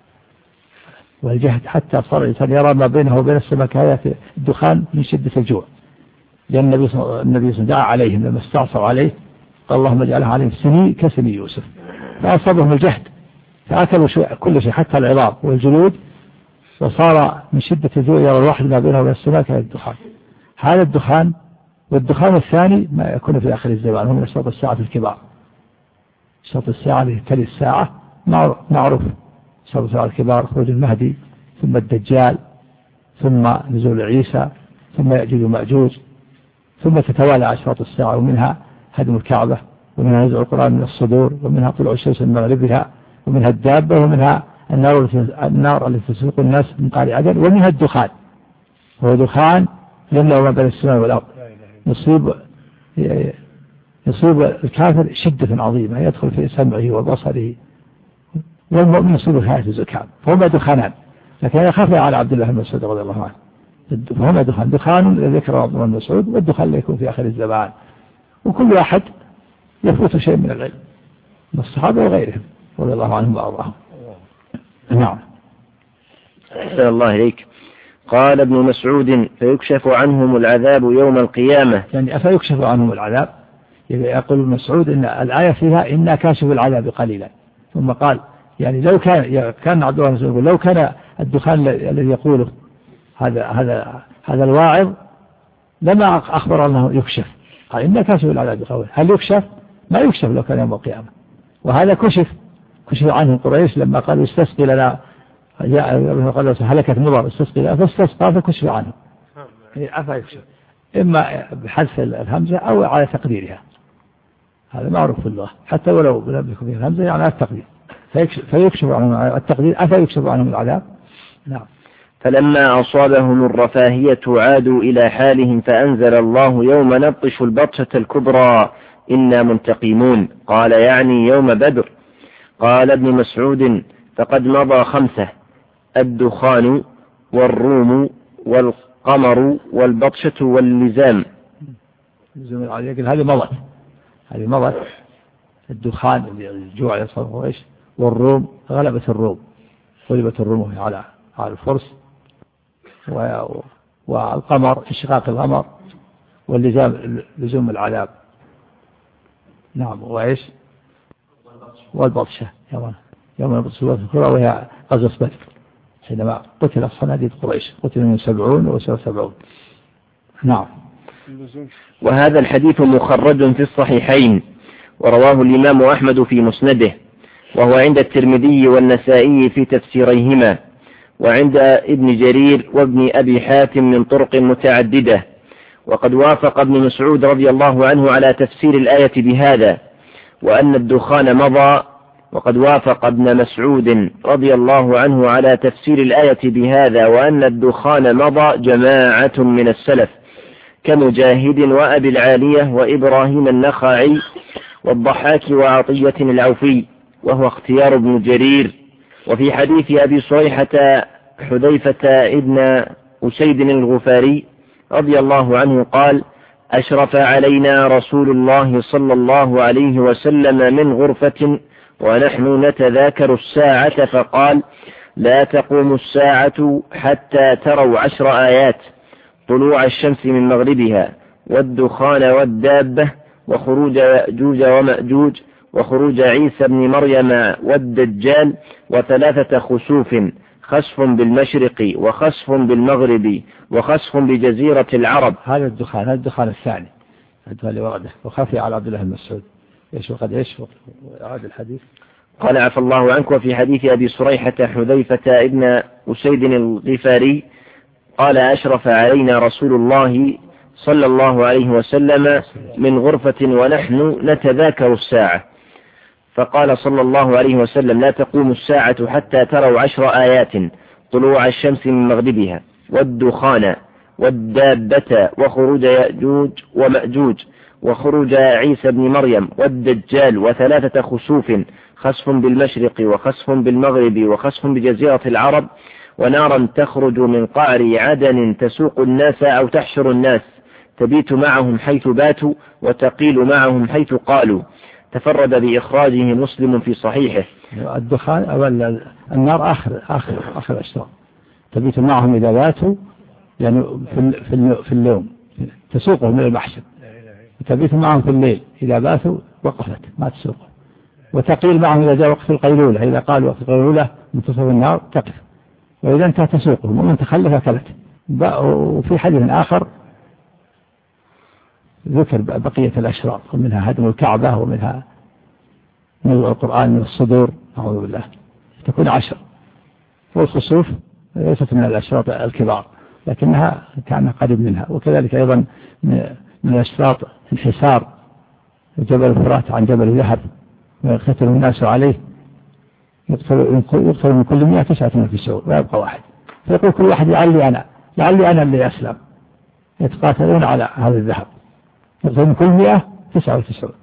Speaker 2: والجهد حتى صار الإنسان يرى ما بينه وبين السماء كهيئة الدخان من شدة الجوع، لأن النبي صلى الله عليه وسلم دعا عليهم لما استعصوا عليه قال: اللهم اجعلها عليهم سنين كسن يوسف، فأصابهم الجهد فأكلوا كل شيء حتى العظام والجلود، وصار من شدة الجوع يرى الواحد ما بينه وبين السماء كهيئة الدخان. هذا الدخان. والدخان الثاني ما يكون في آخر الزمان هو من أشراط الساعة الكبار. أشراط الساعة التي تلي الساعة معروف: أشراط الساعة الكبار خروج المهدي، ثم الدجال، ثم نزول عيسى، ثم يأجوج ومأجوج، ثم تتوالى أشراط الساعة، ومنها هدم الكعبة، ومنها نزع القرآن من الصدور، ومنها طلوع الشمس من مغربها، ومنها الدابة، ومنها النار النار التي تسوق الناس من قاع عدن، ومنها الدخان. هو دخان يملأ ما بين السماء والأرض، يصيب يصيب الكافر شدة عظيمة يدخل في سمعه وبصره، والمؤمن يصيب كهيئة الزكام. فهما دخانان، لكن هذا خفي على عبد الله بن مسعود رضي الله عنه. فهما دخان: دخان ذكر عبد الله بن مسعود، والدخان اللي يكون في آخر الزمان. وكل واحد يفوت شيء من العلم من الصحابة وغيرهم رضي الله عنهم وأرضاهم. نعم.
Speaker 1: أحسن الله إليك. قال ابن مسعود: فيكشف عنهم العذاب يوم القيامة.
Speaker 2: يعني أفيكشف عنهم العذاب؟ يقول ابن مسعود إن الآية فيها إنا كاشف العذاب قليلا، ثم قال يعني لو كان كان عبد الله بن مسعود يقول لو كان الدخان الذي يقوله هذا هذا هذا الواعظ لما أخبر أنه يكشف، قال إنا كاشف العذاب قليلا. هل يكشف؟ ما يكشف لو كان يوم القيامة. وهذا كشف كشف عنه قريش لما قالوا استسقي لنا، جاء قال هلكت مضر استسقي لنا فاستسقى فكشف عنه. أفا يكشف إما بحذف الهمزة أو على تقديرها، هذا معروف في اللغة، حتى ولو لم يكن فيه الهمزة يعني على التقدير. فيكشف, فيكشف عنهم التقدير. أفا يكشف عنهم العذاب؟ نعم.
Speaker 1: فلما أصابهم الرفاهية عادوا إلى حالهم فأنزل الله يوم نبطش البطشة الكبرى إنا منتقمون، قال يعني يوم بدر. قال ابن مسعود فقد مضى خمسة: الدخان والروم والقمر والبطشة واللزام.
Speaker 2: هذه مضت هذه مضت الدخان الجوع يصفه إيش، والروم غلبت الروم، غلبت الروم على على الفرس، والقمر انشقاق القمر، واللزام لزوم العذاب. نعم. وإيش؟ والبطشة يوم يوم البطشة الكبرى، وهي غزوة بدر حينما قتل صناديد قريش، قتل من سبعون وسبعون. نعم.
Speaker 1: وهذا الحديث مخرج في الصحيحين، ورواه الإمام أحمد في مسنده، وهو عند الترمذي والنسائي في تفسيريهما، وعند ابن جرير وابن أبي حاتم من طرق متعددة. وقد وافق ابن مسعود رضي الله عنه على تفسير الآية بهذا، وأن الدخان مضى. وقد وافق ابن مسعود رضي الله عنه على تفسير الآية بهذا وأن الدخان مضى جماعة من السلف كمجاهد وأبي العالية وإبراهيم النخعي والضحاك وعطية العوفي، وهو اختيار ابن جرير. وفي حديث أبي صريحة حذيفة ابن أسيد الغفاري رضي الله عنه قال: أشرف علينا رسول الله صلى الله عليه وسلم من غرفة ونحن نتذاكر الساعة فقال: لا تقوم الساعة حتى تروا عشر آيات: طلوع الشمس من مغربها، والدخان والدابة، وخروج يأجوج ومأجوج، وخروج عيسى بن مريم والدجال، وثلاثة خسوف: خسف بالمشرق وخسف بالمغرب وخسف بجزيرة العرب.
Speaker 2: هذا الدخان هذا الدخان الثاني الدخان اللي ورده وخفي على عبد الله بن مسعود. ايش وقد ايش هذا الحديث؟
Speaker 1: قال: عفى الله عنك. وفي حديث أبي صريحة حذيفة ابن أسيد الغفاري قال: أشرف علينا رسول الله صلى الله عليه وسلم من غرفة ونحن نتذاكر الساعة، فقال صلى الله عليه وسلم: لا تقوم الساعة حتى تروا عشر آيات: طلوع الشمس من مغربها، والدخان، والدابة، وخروج يأجوج ومأجوج، وخروج عيسى بن مريم والدجال، وثلاثة خسوف: خسف بالمشرق وخسف بالمغرب وخسف بجزيرة العرب، ونارا تخرج من قعر عدن تسوق الناس أو تحشر الناس، تبيت معهم حيث باتوا وتقيل معهم حيث قالوا. تفرد بإخراجه مسلم في صحيحه.
Speaker 2: الدخان أو النار آخر آخر آخر أشهر، تبيت معهم إذا باتوا، يعني في في الليل تسوقهم إلى المحشر، وتبيت معهم في الليل إذا باتوا وقفت ما تسوقهم، وتقيل معهم إذا جاء وقت القيلولة، إذا قال وقت القيلولة منتصف النار تقف، وإذا انتهى تسوقهم، ومن تخلف أكلت. وفي حديث آخر ذكر بقية الأشرار، ومنها هدم الكعبة، ومنها نزع القرآن من الصدور، أعوذ بالله، تكون عشر. والخسوف ليست من الأشراط الكبار، لكنها كان قريب منها. وكذلك أيضا من الأشراط انحسار جبل الفرات عن جبل الذهب، ويقتل الناس عليه، يقتل من كل مئة تسعة وتسعون ويبقى واحد، فيقول كل واحد لعلي أنا لعلي أنا اللي أسلم. يتقاتلون على هذا الذهب، يقتل من كل مئة تسعة وتسعون.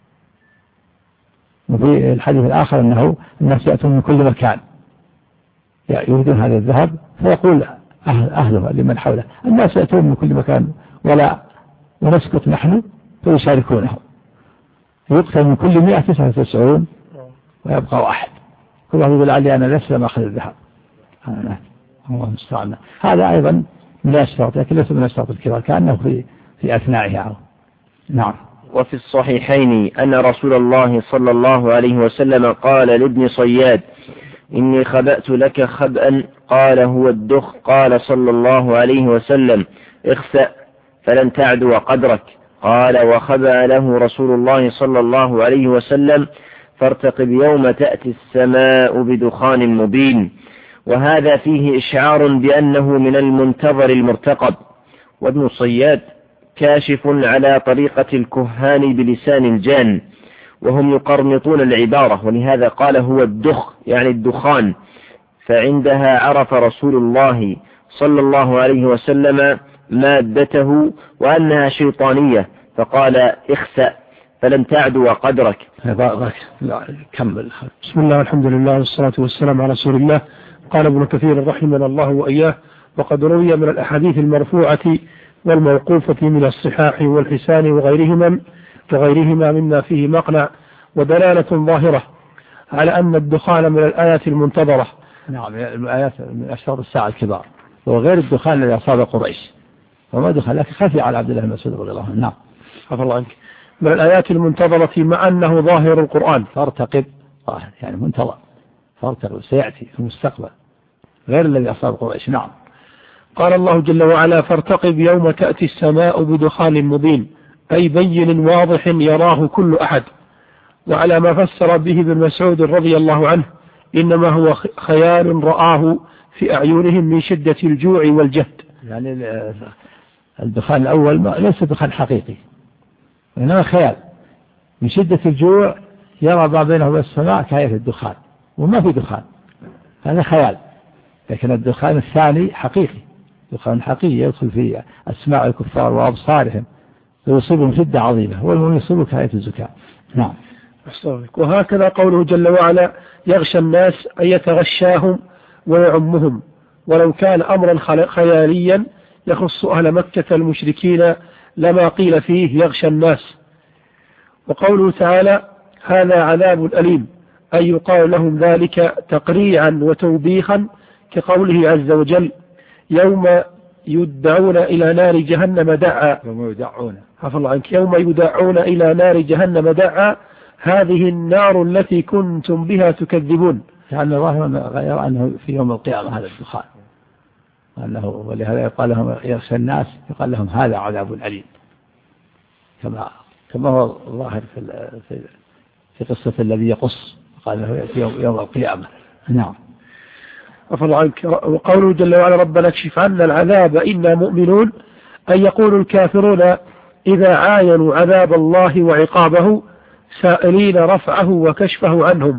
Speaker 2: وفي الحديث الآخر أنه الناس يأتون من كل مكان يريدون هذا الذهب، فيقول أهل أهله لمن حوله: الناس يأتون من كل مكان ولا ونسكت نحن، فيشاركونه. يقتل من كل مئة تسعة وتسعون ويبقى واحد، كل واحد يقول علي أنا لسه أخذ الذهب. الله المستعان. هذا أيضا من الأشراط، لكن ليس من الأشراط الكبار، كأنه في في أثنائها. نعم.
Speaker 1: وفي الصحيحين أن رسول الله صلى الله عليه وسلم قال لابن صياد: إني خبأت لك خبأ. قال: هو الدخ. قال صلى الله عليه وسلم: اخسأ فلن تعدو قدرك. قال: وخبأ له رسول الله صلى الله عليه وسلم: فارتقب يوم تأتي السماء بدخان مبين. وهذا فيه إشعار بأنه من المنتظر المرتقب. وابن صياد كاشف على طريقة الكهان بلسان الجان، وهم يقرمطون العبارة، ولهذا قال: هو الدخ يعني الدخان، فعندها عرف رسول الله صلى الله عليه وسلم مادته وأنها شيطانية فقال اخسأ فلن تعدو قدرك.
Speaker 2: كمل.
Speaker 3: بسم الله والحمد لله والصلاة والسلام على رسول الله. قال ابن كثير رحمنا الله وإياه: وقد روي من الأحاديث المرفوعة والموقوفة من الصحاح والحسان وغيرهما وغيرهما مما فيه مقنع ودلالة ظاهرة على أن الدخان من الآيات المنتظرة.
Speaker 2: نعم، الآيات من أشهر الساعة الكبار، وغير الدخان الذي أصاب قريش، وما دخل لكن خفي على عبد الله بن مسعود رضي الله عنه. نعم.
Speaker 3: عفى الله عنك. من الآيات المنتظرة مع أنه ظاهر القرآن.
Speaker 2: فارتقب، ظاهر يعني منتظر، فارتقب سيأتي في المستقبل غير الذي أصاب قريش. نعم.
Speaker 3: قال الله جل وعلا: فارتقب يوم تأتي السماء بدخان مبين، أي بين واضح يراه كل أحد. وعلى ما فسر به ابن مسعود رضي الله عنه، إنما هو خيال رآه في أعينهم من شدة الجوع والجهد.
Speaker 2: يعني الدخان الأول ليس دخان حقيقي، إنما خيال من شدة الجوع يرى ما بينه وبين السماء كهيئة الدخان، وما في دخان، هذا خيال. لكن الدخان الثاني حقيقي، دخان حقيقي يدخل في أسماع الكفار وأبصارهم ويصيبهم شدة عظيمة، والمؤمن يصيبه كهيئة الزكاة. نعم.
Speaker 3: وهكذا قوله جل وعلا: يغشى الناس أن يتغشاهم ويعمهم، ولو كان أمرا خياليا يخص أهل مكة المشركين لما قيل فيه يغشى الناس. وقوله تعالى: هذا عذاب أليم، أي يقال لهم ذلك تقريعا وتوبيخا، كقوله عز وجل: يوم يدعون إلى نار جهنم دعا.
Speaker 2: يوم يدعون
Speaker 3: عفى الله عنك. يوم يدعون إلى نار جهنم دعا، هذه النار التي كنتم بها تكذبون.
Speaker 2: كأن الله غير أنه في يوم القيامة هذا الدخان، أنه ولهذا يقال لهم يغشى الناس، يقال لهم هذا عذاب أليم، كما كما هو الظاهر في في قصة الذي يقص، قال له يأتي يوم, يوم القيامة. نعم.
Speaker 3: عفى الله عنك. وقوله جل وعلا: ربنا اكشف عنا العذاب إنا مؤمنون، أن يقول الكافرون إذا عاينوا عذاب الله وعقابه سائلين رفعه وكشفه عنهم،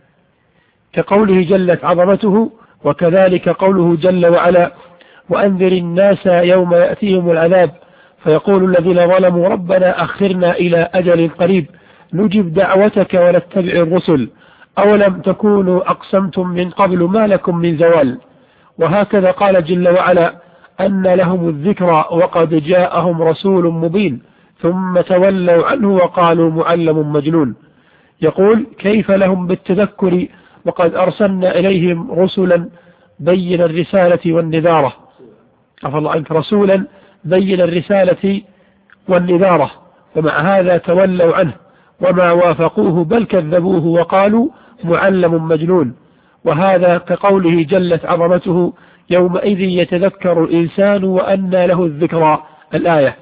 Speaker 3: كقوله جلت عظمته. وكذلك قوله جل وعلا: وأنذر الناس يوم يأتيهم العذاب فيقول الذين ظلموا ربنا أخرنا إلى أجل قريب نجب دعوتك ونتبع الرسل أولم تكونوا أقسمتم من قبل ما لكم من زوال. وهكذا قال جل وعلا: أن لهم الذكرى وقد جاءهم رسول مبين ثم تولوا عنه وقالوا معلم مجنون. يقول: كيف لهم بالتذكر وقد أرسلنا إليهم رسلا بين الرسالة والنذارة. عفى الله عنك. رسولا بين الرسالة والنذارة، ومع هذا تولوا عنه وما وافقوه بل كذبوه وقالوا معلم مجنون. وهذا كقوله جلت عظمته: يومئذ يتذكر الإنسان وأنى له الذكرى، الآية.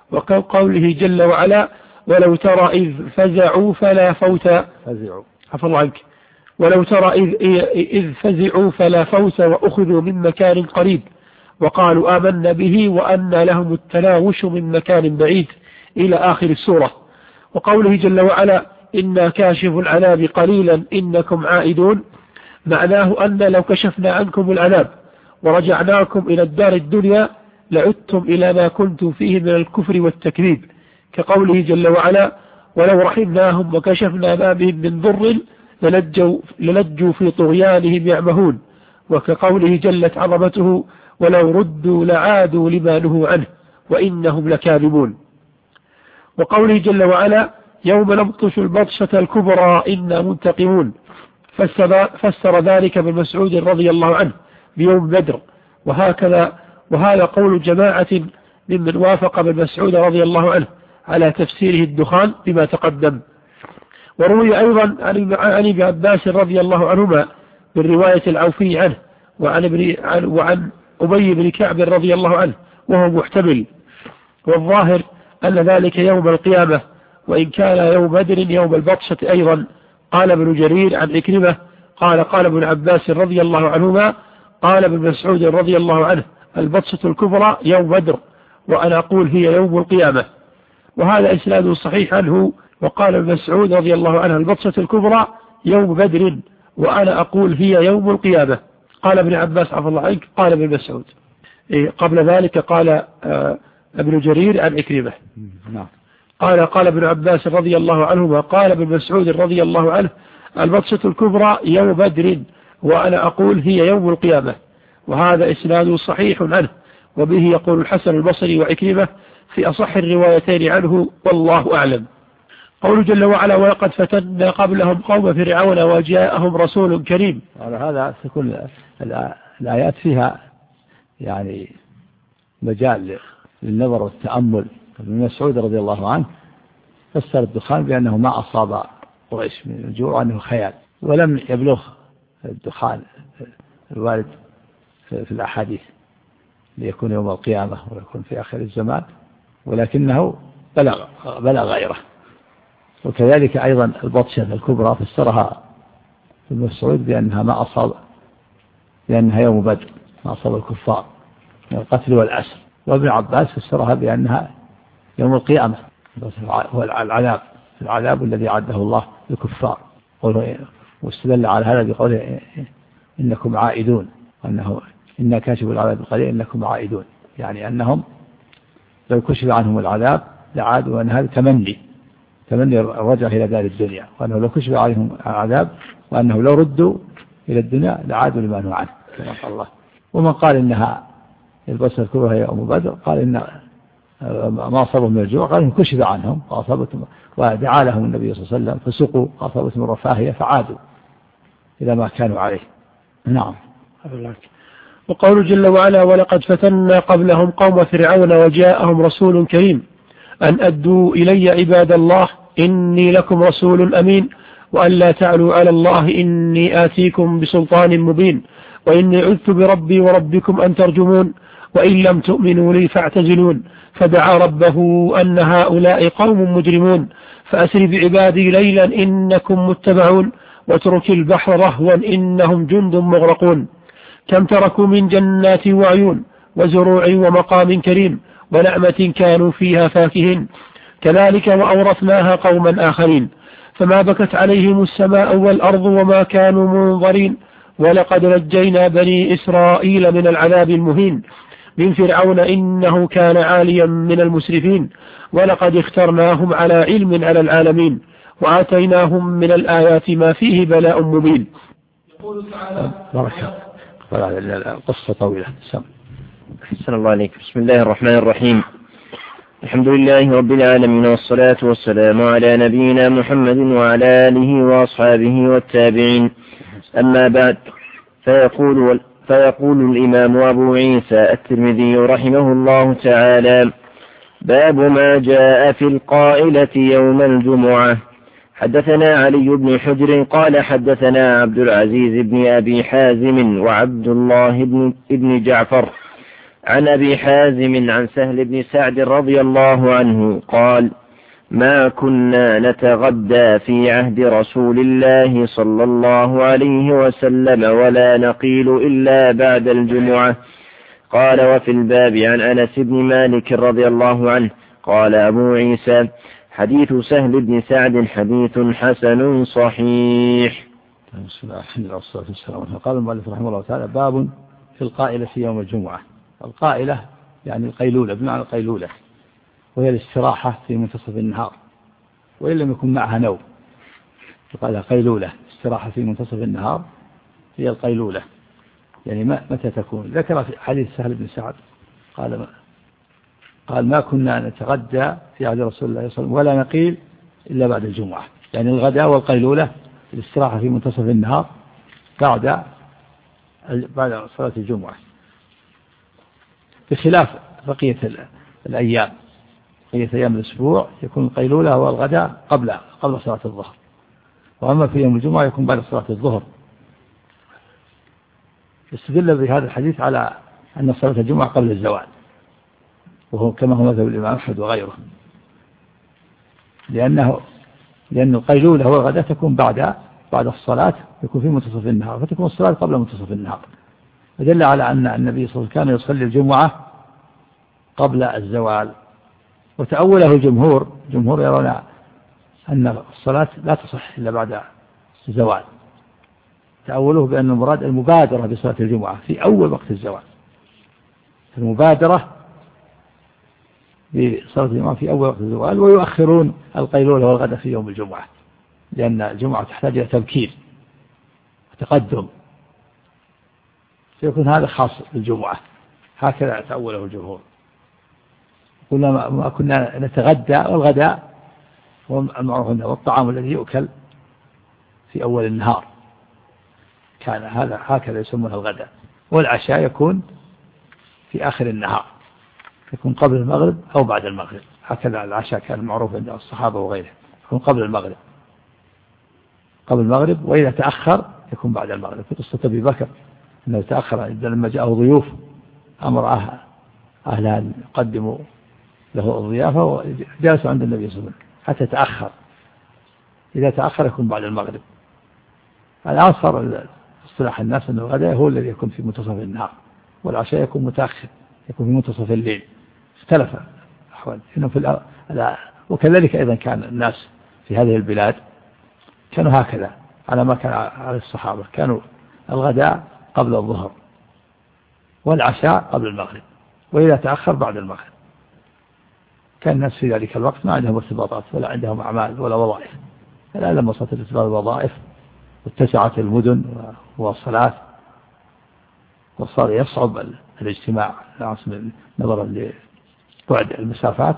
Speaker 3: وقوله جل وعلا: ولو ترى إذ فزعوا فلا فوت
Speaker 2: فزعوا
Speaker 3: عفى الله عنك. ولو ترى إذ, إذ فزعوا فلا فوت وأخذوا من مكان قريب وقالوا آمنا به وأنى لهم التناوش من مكان بعيد، إلى آخر السورة. وقوله جل وعلا: إنا كاشف العذاب قليلا إنكم عائدون، معناه أن لو كشفنا عنكم العذاب ورجعناكم إلى الدار الدنيا لعدتم إلى ما كنتم فيه من الكفر والتكذيب، كقوله جل وعلا: ولو رحمناهم وكشفنا ما بهم من ضر للجوا, للجوا في طغيانهم يعمهون، وكقوله جلت عظمته: ولو ردوا لعادوا لما نهوا عنه وإنهم لكاذبون. وقوله جل وعلا: يوم نبطش البطشة الكبرى إنا منتقمون، فسر, فسر ذلك ابن مسعود رضي الله عنه بيوم بدر. وهكذا وهذا قول جماعة ممن وافق ابن مسعود رضي الله عنه على تفسيره الدخان بما تقدم. وروي أيضا عن ابن عباس رضي الله عنهما من رواية العوفي عنه وعن, ابن وعن أبي بن كعب رضي الله عنه وهو محتمل، والظاهر أن ذلك يوم القيامة، وإن كان يوم بدر يوم البطشة أيضا. قال ابن جرير عن عكرمة قال قال ابن عباس رضي الله عنهما قال ابن مسعود رضي الله عنه: البطشة الكبرى يوم بدر، وأنا أقول هي يوم القيامة. وهذا إسناد صحيح عنه. وقال ابن مسعود رضي الله عنه: البطشة الكبرى يوم بدر، وأنا أقول هي يوم القيامة. قال ابن عباس عفى الله عنك قال ابن مسعود. قبل ذلك قال ابن جرير عن عكرمة قال قال ابن عباس رضي الله عنهما قال ابن مسعود رضي الله عنه البطشة الكبرى يوم بدر وأنا أقول هي يوم القيامة. وهذا إسناد صحيح عنه، وبه يقول الحسن البصري وعكرمة في أصح الروايتين عنه والله أعلم. قوله جل وعلا ولقد فتنا قبلهم قوم فرعون وجاءهم رسول كريم.
Speaker 2: هذا تكون الآيات فيها يعني مجال للنظر والتأمل. ابن مسعود رضي الله عنه فسر الدخان بأنه ما أصاب قريش من الجوع وأنه خيال، ولم يبلغ الدخان الوارد في الأحاديث ليكون يوم القيامة ويكون في آخر الزمان، ولكنه بلغ بلغ غيره. وكذلك أيضا البطشة الكبرى فسرها ابن مسعود بأنها ما أصاب لأنها يوم بدر ما أصاب الكفار من القتل والأسر. وابن عباس فسرها بأنها يوم القيامة هو العذاب العذاب الذي عده الله للكفار، واستدل على هذا بقوله إنكم عائدون، أنه إن كاشف العذاب القليل إنكم عائدون، يعني أنهم لو كشف عنهم العذاب لعادوا، وأن هذا تمني تمني الرجع إلى دار الدنيا، وأنه لو كشف عليهم العذاب وأنه لو ردوا إلى الدنيا لعادوا لما نهوا عنه كما قال الله. ومن قال إنها البصر الكبرى هي يوم بدر قال إن ما أصابهم من الجوع قال إن كشف عنهم وأصابتهم ودعا لهم النبي صلى الله عليه وسلم فسقوا وأصابتهم الرفاهية فعادوا إلى ما كانوا عليه. نعم.
Speaker 3: وقول جل وعلا ولقد فتنا قبلهم قوم فرعون وجاءهم رسول كريم أن أدوا إلي عباد الله إني لكم رسول أمين وأن لا تعلوا على الله إني آتيكم بسلطان مبين وإني عذت بربي وربكم أن ترجمون وإن لم تؤمنوا لي فاعتزلون فدعا ربه أن هؤلاء قوم مجرمون فأسر بعبادي ليلا إنكم متبعون واترك البحر رهوا إنهم جند مغرقون كم تركوا من جنات وعيون وزروع ومقام كريم ونعمة كانوا فيها فاكهين كذلك وأورثناها قوما آخرين فما بكت عليهم السماء والأرض وما كانوا منظرين ولقد نجينا بني إسرائيل من العذاب المهين من فرعون إنه كان عاليا من المسرفين ولقد اخترناهم على علم على العالمين وآتيناهم من الآيات ما فيه بلاء مبين.
Speaker 2: يقول تعالى بركة القصة طويلة.
Speaker 1: أحسن الله عليك. بسم الله الرحمن الرحيم. الحمد لله رب العالمين والصلاة والسلام على نبينا محمد وعلى آله وأصحابه والتابعين. أما بعد فيقول, فيقول الإمام أبو عيسى الترمذي رحمه الله تعالى باب ما جاء في القائلة يوم الجمعة. حدثنا علي بن حجر قال حدثنا عبد العزيز بن أبي حازم وعبد الله بن, بن جعفر عن أبي حازم عن سهل بن سعد رضي الله عنه قال ما كنا نتغدى في عهد رسول الله صلى الله عليه وسلم ولا نقيل إلا بعد الجمعة. قال وفي الباب عن أنس بن مالك رضي الله عنه قال أبو عيسى حديث سهل بن سعد حديث حسن صحيح.
Speaker 2: بسم الله الحمد لله والصلاة والسلام. قال المؤلف رحمه الله تعالى باب في القائلة في يوم الجمعة. القائلة يعني القيلولة بمعنى القيلولة، وهي الاستراحة في منتصف النهار وإن لم يكن معها نوم، قال قيلولة استراحة في منتصف النهار هي القيلولة. يعني ما متى تكون؟ ذكر في حديث سهل بن سعد قال ما قال ما كنا نتغدى في عهد رسول الله صلى الله عليه وسلم ولا نقيل إلا بعد الجمعة. يعني الغداء والقيلولة الاستراحة في منتصف النهار بعد بعد صلاة الجمعة، بخلاف بقية الأيام. بقية أيام الأسبوع يكون القيلولة والغداء قبل قبل صلاة الظهر، وأما في يوم الجمعة يكون بعد صلاة الظهر. استدل بهذا الحديث على أن صلاة الجمعة قبل الزوال، وهو كما هو مذهب الإمام أحمد وغيره، لأنه لأن القيلولة والغداء تكون بعد بعد الصلاة، يكون في منتصف النهار، فتكون الصلاة قبل منتصف النهار. فدل على أن النبي صلى الله عليه وسلم كان يصلي الجمعة قبل الزوال. وتأوله الجمهور جمهور يرون أن الصلاة لا تصح إلا بعد الزوال، تأوله بأن المراد المبادرة بصلاة الجمعة في أول وقت الزوال، المبادرة بصلاة الجمعة في أول وقت الزوال، ويؤخرون القيلولة والغداء في يوم الجمعة، لأن الجمعة تحتاج إلى تبكير وتقدم، سيكون هذا خاص بالجمعة. هكذا تأوله الجمهور. قلنا ما كنا نتغدى، والغداء والمعروف والطعام الذي يؤكل في أول النهار، كان هذا هكذا يسمونه الغداء. والعشاء يكون في آخر النهار، يكون قبل المغرب أو بعد المغرب، هكذا العشاء كان معروف عند الصحابة وغيره، يكون قبل المغرب قبل المغرب وإذا تأخر يكون بعد المغرب. في قصة أبي بكر أنه تأخر لما جاءه ضيوف أمر أهلها أن يقدموا له الضيافة وجلسوا عند النبي صلى الله عليه وسلم حتى تأخر، إذا تأخر يكون بعد المغرب. الآن صار اصطلاح الناس أن الغداء هو الذي يكون في منتصف النهار، والعشاء يكون متأخر يكون في منتصف الليل. اختلف الأحوال هنا في الأ... وكذلك أيضا كان الناس في هذه البلاد كانوا هكذا على ما كان على الصحابة، كانوا الغداء قبل الظهر والعشاء قبل المغرب، وإذا تأخر بعد المغرب. كان الناس في ذلك الوقت ما عندهم ارتباطات ولا عندهم أعمال ولا وظائف. الآن لما صارت الارتباط الوظائف واتسعت المدن والصلاة وصار يصعب الاجتماع نظرا لبعد المسافات،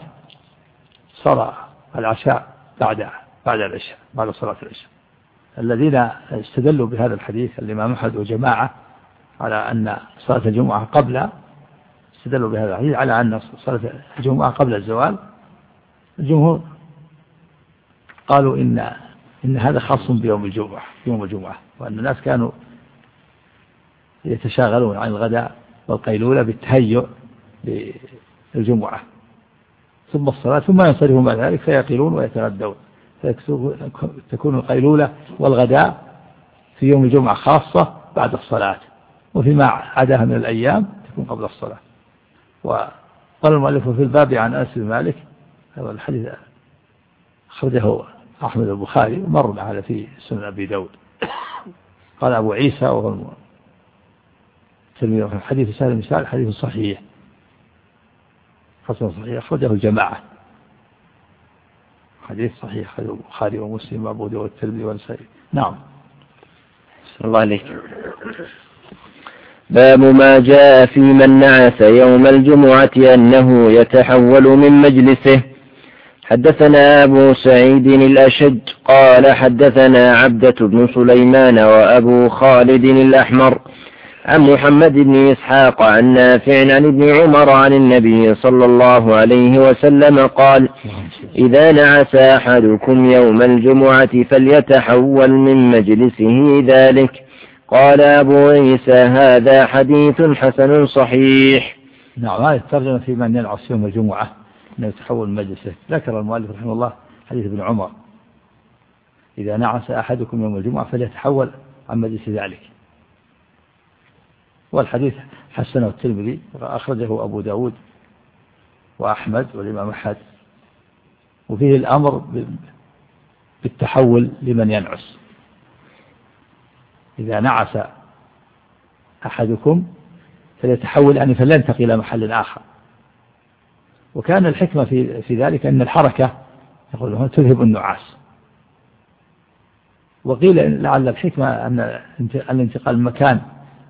Speaker 2: صار العشاء بعد بعد العشاء بعد صلاة العشاء. الذين استدلوا بهذا الحديث الإمام أحمد وجماعة على أن صلاة الجمعة قبل استدلوا بهذا الحديث على أن صلاة الجمعة قبل الزوال. الجمهور قالوا إن إن هذا خاص بيوم الجمعة يوم الجمعة، وأن الناس كانوا يتشاغلون عن الغداء والقيلولة بالتهيؤ للجمعة ثم الصلاة، ثم ينصرفون بعد ذلك فيقيلون ويتغدون، فتكون القيلولة والغداء في يوم الجمعة خاصة بعد الصلاة، وفيما عداها من الأيام تكون قبل الصلاة. وقال المؤلف في الباب عن أنس بن مالك، هذا الحديث أخرجه أحمد البخاري ومر على في سنن أبي داود. قال أبو عيسى وهو تلميذ حديث سهل بن سعد حديث صحيح حسن صحيح، أخرجه الجماعة، حديث صحيح أخرجه البخاري ومسلم وأبو داود والترمذي والنسائي. نعم.
Speaker 1: صلى الله عليك. باب ما جاء في من نعس يوم الجمعة أنه يتحول من مجلسه. حدثنا أبو سعيد الأشج قال حدثنا عبدة بن سليمان وأبو خالد الأحمر عن محمد بن إسحاق عن نافع عن ابن عمر عن النبي صلى الله عليه وسلم قال: إذا نعس أحدكم يوم الجمعة فليتحول من مجلسه ذلك. قال أبو عيسى: هذا حديث حسن صحيح.
Speaker 2: نعم، هذه الترجمة في من ينعس يوم الجمعة أنه يتحول من مجلسه. ذكر المؤلف رحمه الله حديث ابن عمر: إذا نعس أحدكم يوم الجمعة فليتحول عن مجلس ذلك. والحديث حسنه الترمذي أخرجه أبو داود وأحمد والإمام أحمد، وفيه الأمر بالتحول لمن ينعس. إذا نعس أحدكم فليتحول يعني فلينتقل إلى محل آخر. وكان الحكمة في في ذلك أن الحركة يقول تذهب النعاس، وقيل لعل الحكمة أن الانتقال من مكان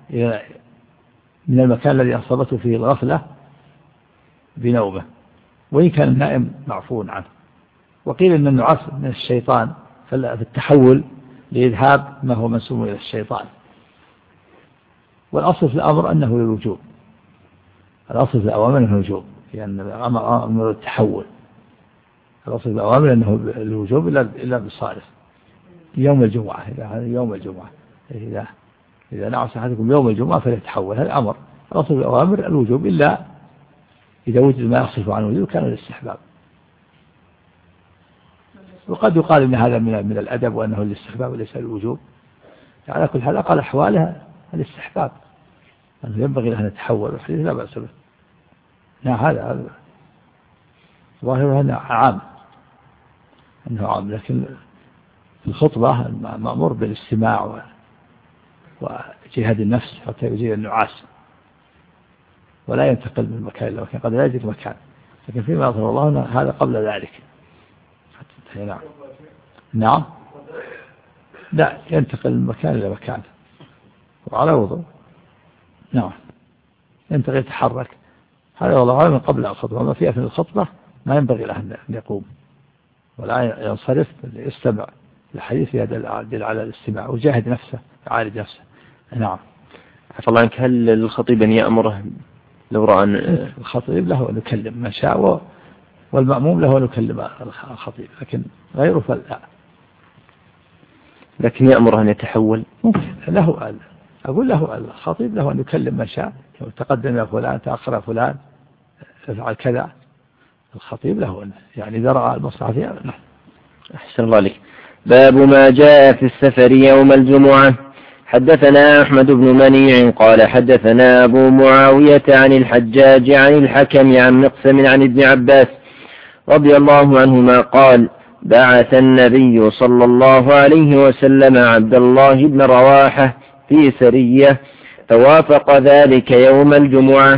Speaker 2: من المكان الذي أصابته فيه الغفلة بنومه، وإن كان النائم معفو عنه. وقيل أن النعاس من الشيطان، فالتحول لإذهاب ما هو منسوب إلى الشيطان. والأصل في الأمر أنه للوجوب، الأصل في الأوامر أنه للوجوب، لأن الأمر أمر التحول. الأصل في الأوامر أنه للوجوب إلا بالصالح يوم الجمعة. إذا يوم الجمعة إذا إذا نعس أحدكم يوم الجمعة فليتحول، هذا أمر. الأصل في الأوامر الوجوب إلا إذا وجد ما يصف عن الوجوب كان الاستحباب. وقد يقال إن هذا من من الأدب وأنه الاستحباب وليس الوجوب. على كل حال أقل أحوالها الاستحباب، أنه ينبغي لها نتحول، والحديث لا بأس به. نعم، هذا ظاهره أنه عام أنه عام، لكن في الخطبة مأمور بالاستماع وجهاد النفس حتى يزيل النعاس، ولا ينتقل من مكان إلى مكان، قد لا يجد مكان، لكن فيما يظهر الله هذا قبل ذلك. نعم نعم لا ينتقل من مكان إلى مكان وعلى وضوء. نعم ينتقل يتحرك، هذا والله من قبل الخطبة، وما في أثناء الخطبة ما ينبغي له أن يقوم ولا ينصرف، يستمع الحديث يدل على الاستماع وجاهد نفسه يعالج نفسه. نعم.
Speaker 1: عفى الله عنك، هل الخطيب أن يأمره لو رأى أن
Speaker 2: الخطيب له أن يكلم من شاء، والمأموم له أن يكلم الخطيب، لكن غيره فلا.
Speaker 1: لكن يأمره أن يتحول
Speaker 2: ممكن له أن أقول له الخطيب له أن يكلم من شاء، تقدم يا فلان، تأخر يا فلان، افعل كذا. الخطيب له أن يعني إذا رأى المصلحة فيها.
Speaker 1: أحسن الله عليك. باب ما جاء في السفر يوم الجمعة. حدثنا أحمد بن منيع قال حدثنا أبو معاوية عن الحجاج عن الحكم عن مقسم عن ابن عباس رضي الله عنهما قال بعث النبي صلى الله عليه وسلم عبد الله بن رواحة في سرية، فوافق ذلك يوم الجمعة،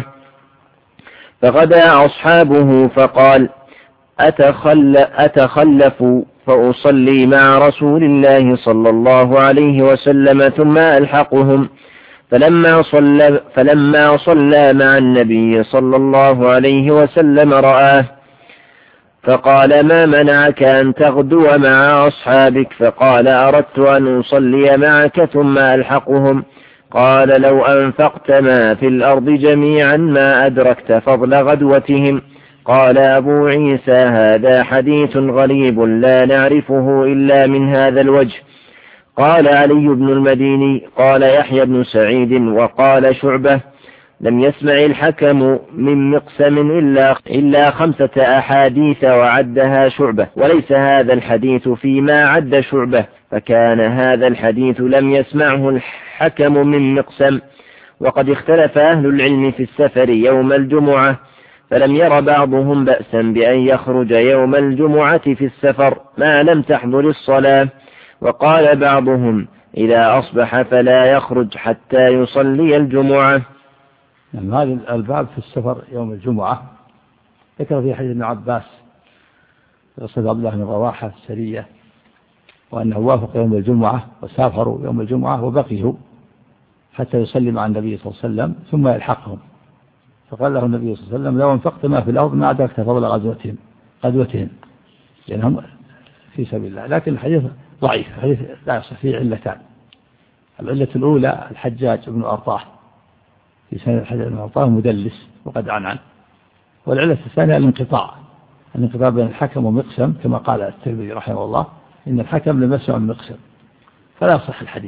Speaker 1: فغدا أصحابه فقال أتخل أتخلف فأصلي مع رسول الله صلى الله عليه وسلم ثم ألحقهم، فلما صلى, فلما صلى مع النبي صلى الله عليه وسلم رآه فقال ما منعك أن تغدو مع أصحابك؟ فقال أردت أن أصلي معك ثم ألحقهم. قال لو أنفقت ما في الأرض جميعا ما أدركت فضل غدوتهم. قال أبو عيسى هذا حديث غريب لا نعرفه إلا من هذا الوجه. قال علي بن المديني قال يحيى بن سعيد وقال شعبة لم يسمع الحكم من مقسم إلا, إلا خمسة أحاديث وعدها شعبة، وليس هذا الحديث فيما عد شعبة، فكان هذا الحديث لم يسمعه الحكم من مقسم. وقد اختلف أهل العلم في السفر يوم الجمعة، فلم ير بعضهم بأسا بأن يخرج يوم الجمعة في السفر ما لم تحضر الصلاة، وقال بعضهم إذا أصبح فلا يخرج حتى يصلي الجمعة.
Speaker 2: يعني هذا الباب في السفر يوم الجمعة ذكر في حديث ابن عباس قصة عبد الله بن رواحة السرية، وأنه وافق يوم الجمعة وسافروا يوم الجمعة وبقيه حتى يصلي مع النبي صلى الله عليه وسلم ثم يلحقهم. فقال له النبي صلى الله عليه وسلم لو انفقت ما في الأرض ما أدركت فضل غزوتهم غزوتهم لأنهم في سبيل الله. لكن الحديث ضعيف، الحديث لا يصح، فيه علتان. العلة الأولى الحجاج بن أرطاه، في سنة الحجاج بن أرطاه مدلس وقد عنعن. والعلة الثانية الانقطاع الانقطاع بين الحكم ومقسم، كما قال الترمذي رحمه الله إن الحكم لم يسمع من مقسم، فلا يصح الحديث.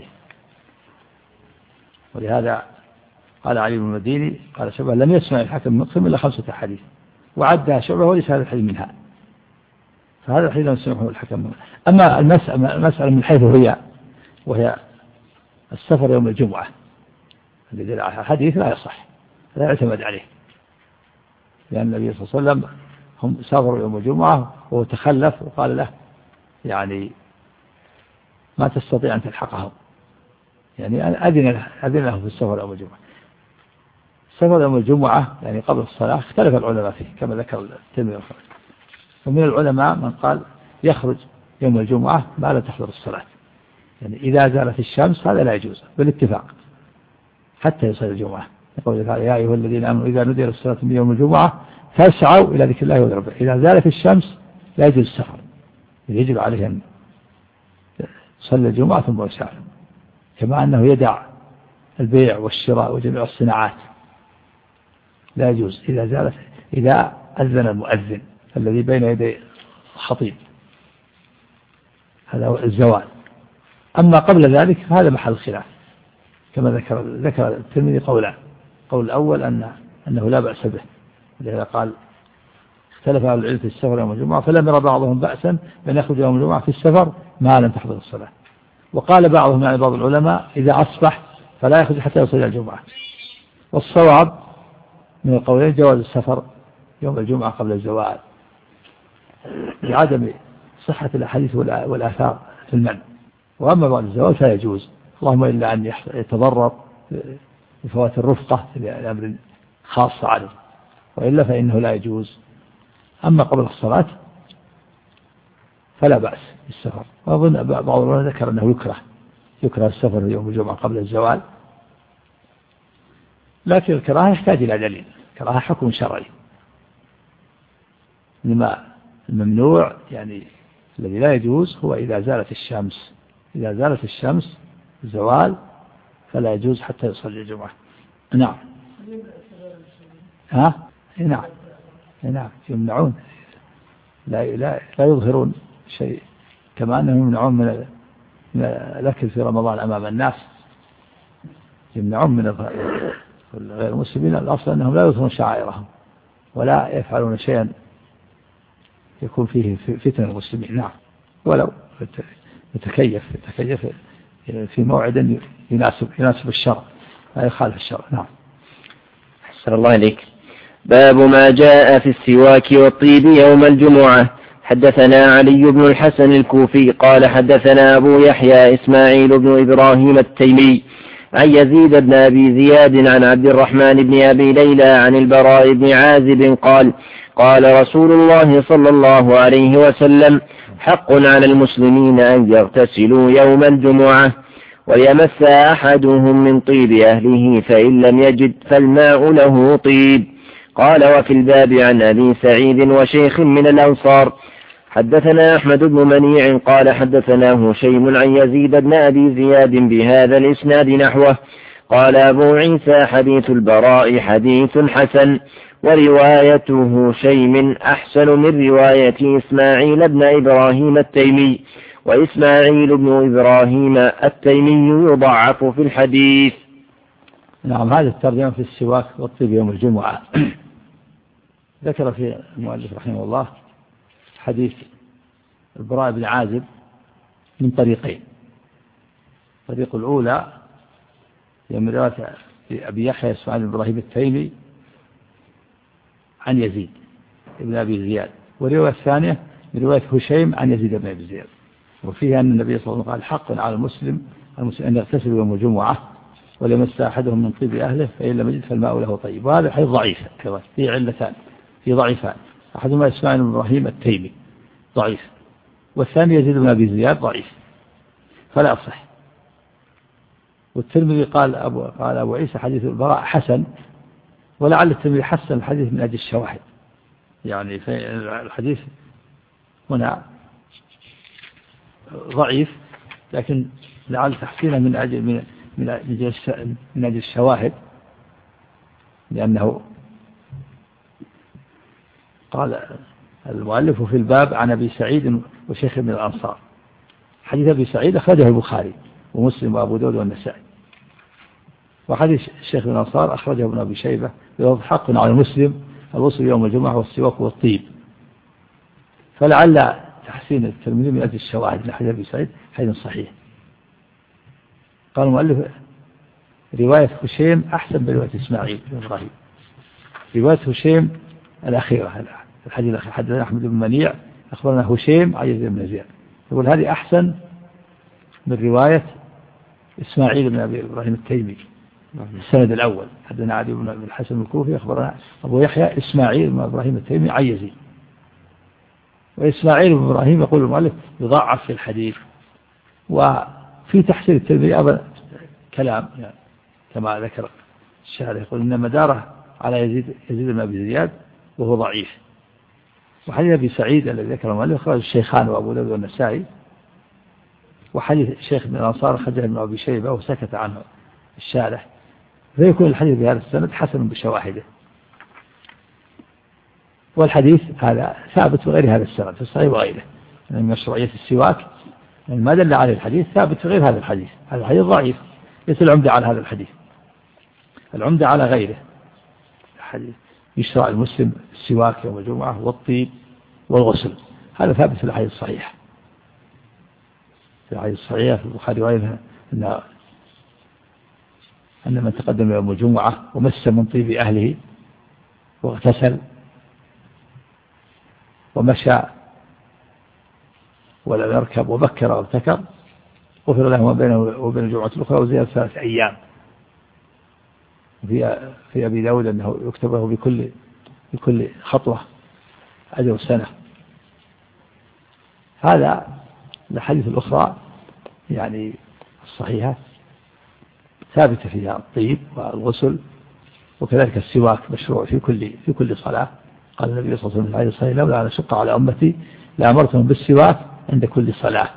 Speaker 2: ولهذا قال علي بن المديني قال شعبة لم يسمع الحكم من مقسم إلا خمسة حديث وعدها شعبة وليس هذا الحديث منها، فهذا الحديث لم يسمعه الحكم منها. أما المسألة من حيث هي وهي السفر يوم الجمعة الذي الحديث لا يصح، لا يعتمد عليه، لأن النبي صلى الله عليه وسلم هم سافروا يوم الجمعة وهو تخلف وقال له يعني ما تستطيع أن تلحقهم، يعني أذن أذن له في السفر يوم الجمعة. السفر يوم الجمعة يعني قبل الصلاة اختلف العلماء فيه كما ذكر الترمذي، ومن العلماء من قال يخرج يوم الجمعة ما لا تحضر الصلاة، يعني إذا زالت الشمس هذا لا يجوز بالاتفاق حتى يصلي الجمعة. يقول تعالى يا أيها الذين آمنوا إذا نودي للصلاة من يوم الجمعة فاسعوا إلى ذكر الله وذكر الرب. إذا زالت الشمس لا يجوز السفر، يجب عليه أن يصلي الجمعة ثم يسافر، كما أنه يدع البيع والشراء وجميع الصناعات لا يجوز إذا زالت إذا أذن المؤذن الذي بين يدي الخطيب، هذا هو الزوال. أما قبل ذلك هذا محل خلاف، كما ذكر ذكر الترمذي قولان، قول الأول أن أنه لا بأس به، ولهذا قال اختلف أهل العلم في السفر يوم الجمعة فلم يرى بعضهم بأسا بأن يخرج يوم الجمعة في السفر ما لم تحضر الصلاة. وقال بعضهم يعني بعض العلماء إذا أصبح فلا يخرج حتى يصلي الجمعة. والصواب من القولين جواز السفر يوم الجمعة قبل الزوال لعدم صحة الأحاديث والآثار في المنع، وأما بعد الزوال فلا يجوز اللهم إلا أن يتضرر بفوات الرفقة لأمر خاص عليه، وإلا فإنه لا يجوز. أما قبل الصلاة فلا بأس بالسفر. وأظن بعض العلماء ذكر أنه يكره يكره السفر يوم الجمعة قبل الزوال، لكن الكراهة يحتاج إلى دليل، الكراهة حكم شرعي. لما الممنوع يعني الذي لا يجوز هو إذا زالت الشمس، إذا زالت الشمس زوال فلا يجوز حتى يصلي الجمعة. نعم. ها؟ نعم نعم يمنعون، لا لا لا يظهرون شيء، كما أنهم يمنعون من الأكل في رمضان أمام الناس، يمنعون من غير المسلمين. الأصل أنهم لا يظهرون شعائرهم ولا يفعلون شيئا يكون فيه فتنة المسلمين. نعم، ولو يتكيف يتكيف في موعد يناسب يناسب الشرع لا يخالف الشرع. نعم.
Speaker 1: أحسن الله إليك. باب ما جاء في السواك والطيب يوم الجمعة. حدثنا علي بن الحسن الكوفي قال حدثنا أبو يحيى إسماعيل بن إبراهيم التيمي عن يزيد بن أبي زياد عن عبد الرحمن بن أبي ليلى عن البراء بن عازب قال قال رسول الله صلى الله عليه وسلم حق على المسلمين أن يغتسلوا يوم الجمعة ويمس أحدهم من طيب أهله فإن لم يجد فالماء له طيب. قال وفي الباب عن أبي سعيد وشيخ من الأنصار. حدثنا أحمد بن منيع قال حدثنا هشيم عن يزيد بن أبي زياد بهذا الإسناد نحوه. قال أبو عيسى حديث البراء حديث حسن، ورواية هشيم أحسن من رواية إسماعيل بن إبراهيم التيمي، وإسماعيل بن إبراهيم التيمي يضعف في الحديث.
Speaker 2: نعم. هذا الترجمة في السواك والطيب يوم الجمعة. ذكر في المؤلف رحمه الله حديث البراء بن عازب من طريقين. الطريق الأولى من رواية أبي يحيى إسماعيل بن إبراهيم التيمي عن يزيد بن أبي زياد، والرواية الثانية من رواية هشيم عن يزيد بن أبي زياد، وفيها أن النبي صلى الله عليه وسلم قال حق على المسلم أن يغتسل يوم الجمعة وليمس أحدهم من طيب أهله فإن لم يجد فالماء له طيب. وهذا الحديث ضعيف أيضا، فيه علتان، فيه ضعيفان. أحدهما إسماعيل بن إبراهيم التيمي ضعيف، والثاني يزيد بن أبي زياد ضعيف فلا أصح. والترمذي قال أبو قال أبو عيسى حديث البراء حسن، ولعل الترمذي حسن الحديث من أجل الشواهد، يعني في الحديث هنا ضعيف لكن لعل تحسينه من أجل من من أجل من أجل الشواهد، لأنه قال المؤلف في الباب عن أبي سعيد وشيخ من الأنصار. حديث أبي سعيد أخرجه البخاري ومسلم وأبو داود والنسائي، وحديث الشيخ من الأنصار أخرجه ابن أبي شيبة بلفظ حق على المسلم الوصل يوم الجمعة والسواك والطيب. فلعل تحسين الترمذي من أجل الشواهد لحديث أبي سعيد حديث صحيح. قال المؤلف رواية هشيم أحسن برواية إسماعيل بن إبراهيم. رواية هشيم الأخيرة الحديث الأخير حدثنا أحمد بن منيع أخبرنا هشيم عن يزيد بن زياد، يقول هذه أحسن من رواية إسماعيل بن أبي إبراهيم التيمي السند الأول. حدثنا علي بن الحسن الكوفي أخبرنا أبو يحيى إسماعيل بن إبراهيم التيمي عن يزيد. وإسماعيل بن إبراهيم يقول المؤلف يضعف في الحديث. وفي تحسين الترمذي أبدا كلام يعني كما ذكر الشارح، يقول إن مداره على يزيد يزيد بن أبي زياد وهو ضعيف. وحديث أبي سعيد الذي ذكر المؤلف خرج الشيخان وأبو داود والنسائي، وحديث الشيخ من الأنصار خرجه ابن أبي شيبة وسكت عنه الشارح، فيكون الحديث بهذا السند حسن بشواهده. والحديث هذا ثابت بغير هذا السند في الصحيح وغيره من مشروعية السواك، يعني ما دل عليه الحديث ثابت في غير هذا الحديث. هذا الحديث ضعيف، ليس العمدة على هذا الحديث، العمدة على غيره. الحديث يشرع المسلم السواك يوم الجمعة والطيب والغسل، هذا ثابت في الحديث الصحيح. في الحديث الصحيح في البخاري وغيره أن أن من تقدم يوم الجمعة ومس من طيب أهله واغتسل ومشى ولم يركب وبكر وابتكر غفر له ما بينه وبين الجمعة الأخرى وزيادة ثلاث أيام. في في أبي داود أنه يكتب له بكل بكل خطوة أجر سنة. هذا الحديث الأخرى يعني الصحيحة ثابتة فيها الطيب والغسل، وكذلك السواك مشروع في كل في كل صلاة. قال النبي صلى الله عليه وسلم عليه الصلاة والسلام: لولا أن أشق على أمتي لأمرتهم بالسواك عند كل صلاة.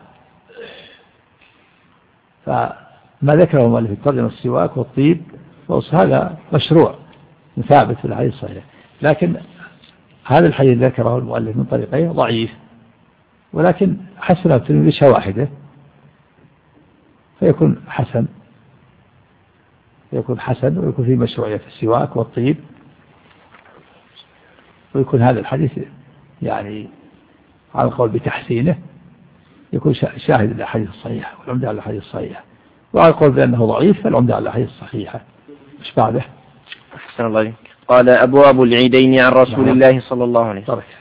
Speaker 2: فما ذكره المؤلف في الترجمة السواك والطيب هذا مشروع ثابت في الحديث الصحيح، لكن هذا الحديث ذكره المؤلف من طريقين ضعيف، ولكن حسنه الترمذي بشواهده فيكون حسن يكون حسن ويكون فيه مشروعية في السواك والطيب، ويكون هذا الحديث يعني على القول بتحسينه يكون شاهد للأحاديث الصحيحة والعمدة على الأحاديث الصحيحة، وعلى القول بأنه ضعيف فالعمدة على الأحاديث الصحيحة. مش بعده؟
Speaker 1: أحسن الله عليك. قال: أبواب العيدين عن رسول الله صلى الله عليه وسلم.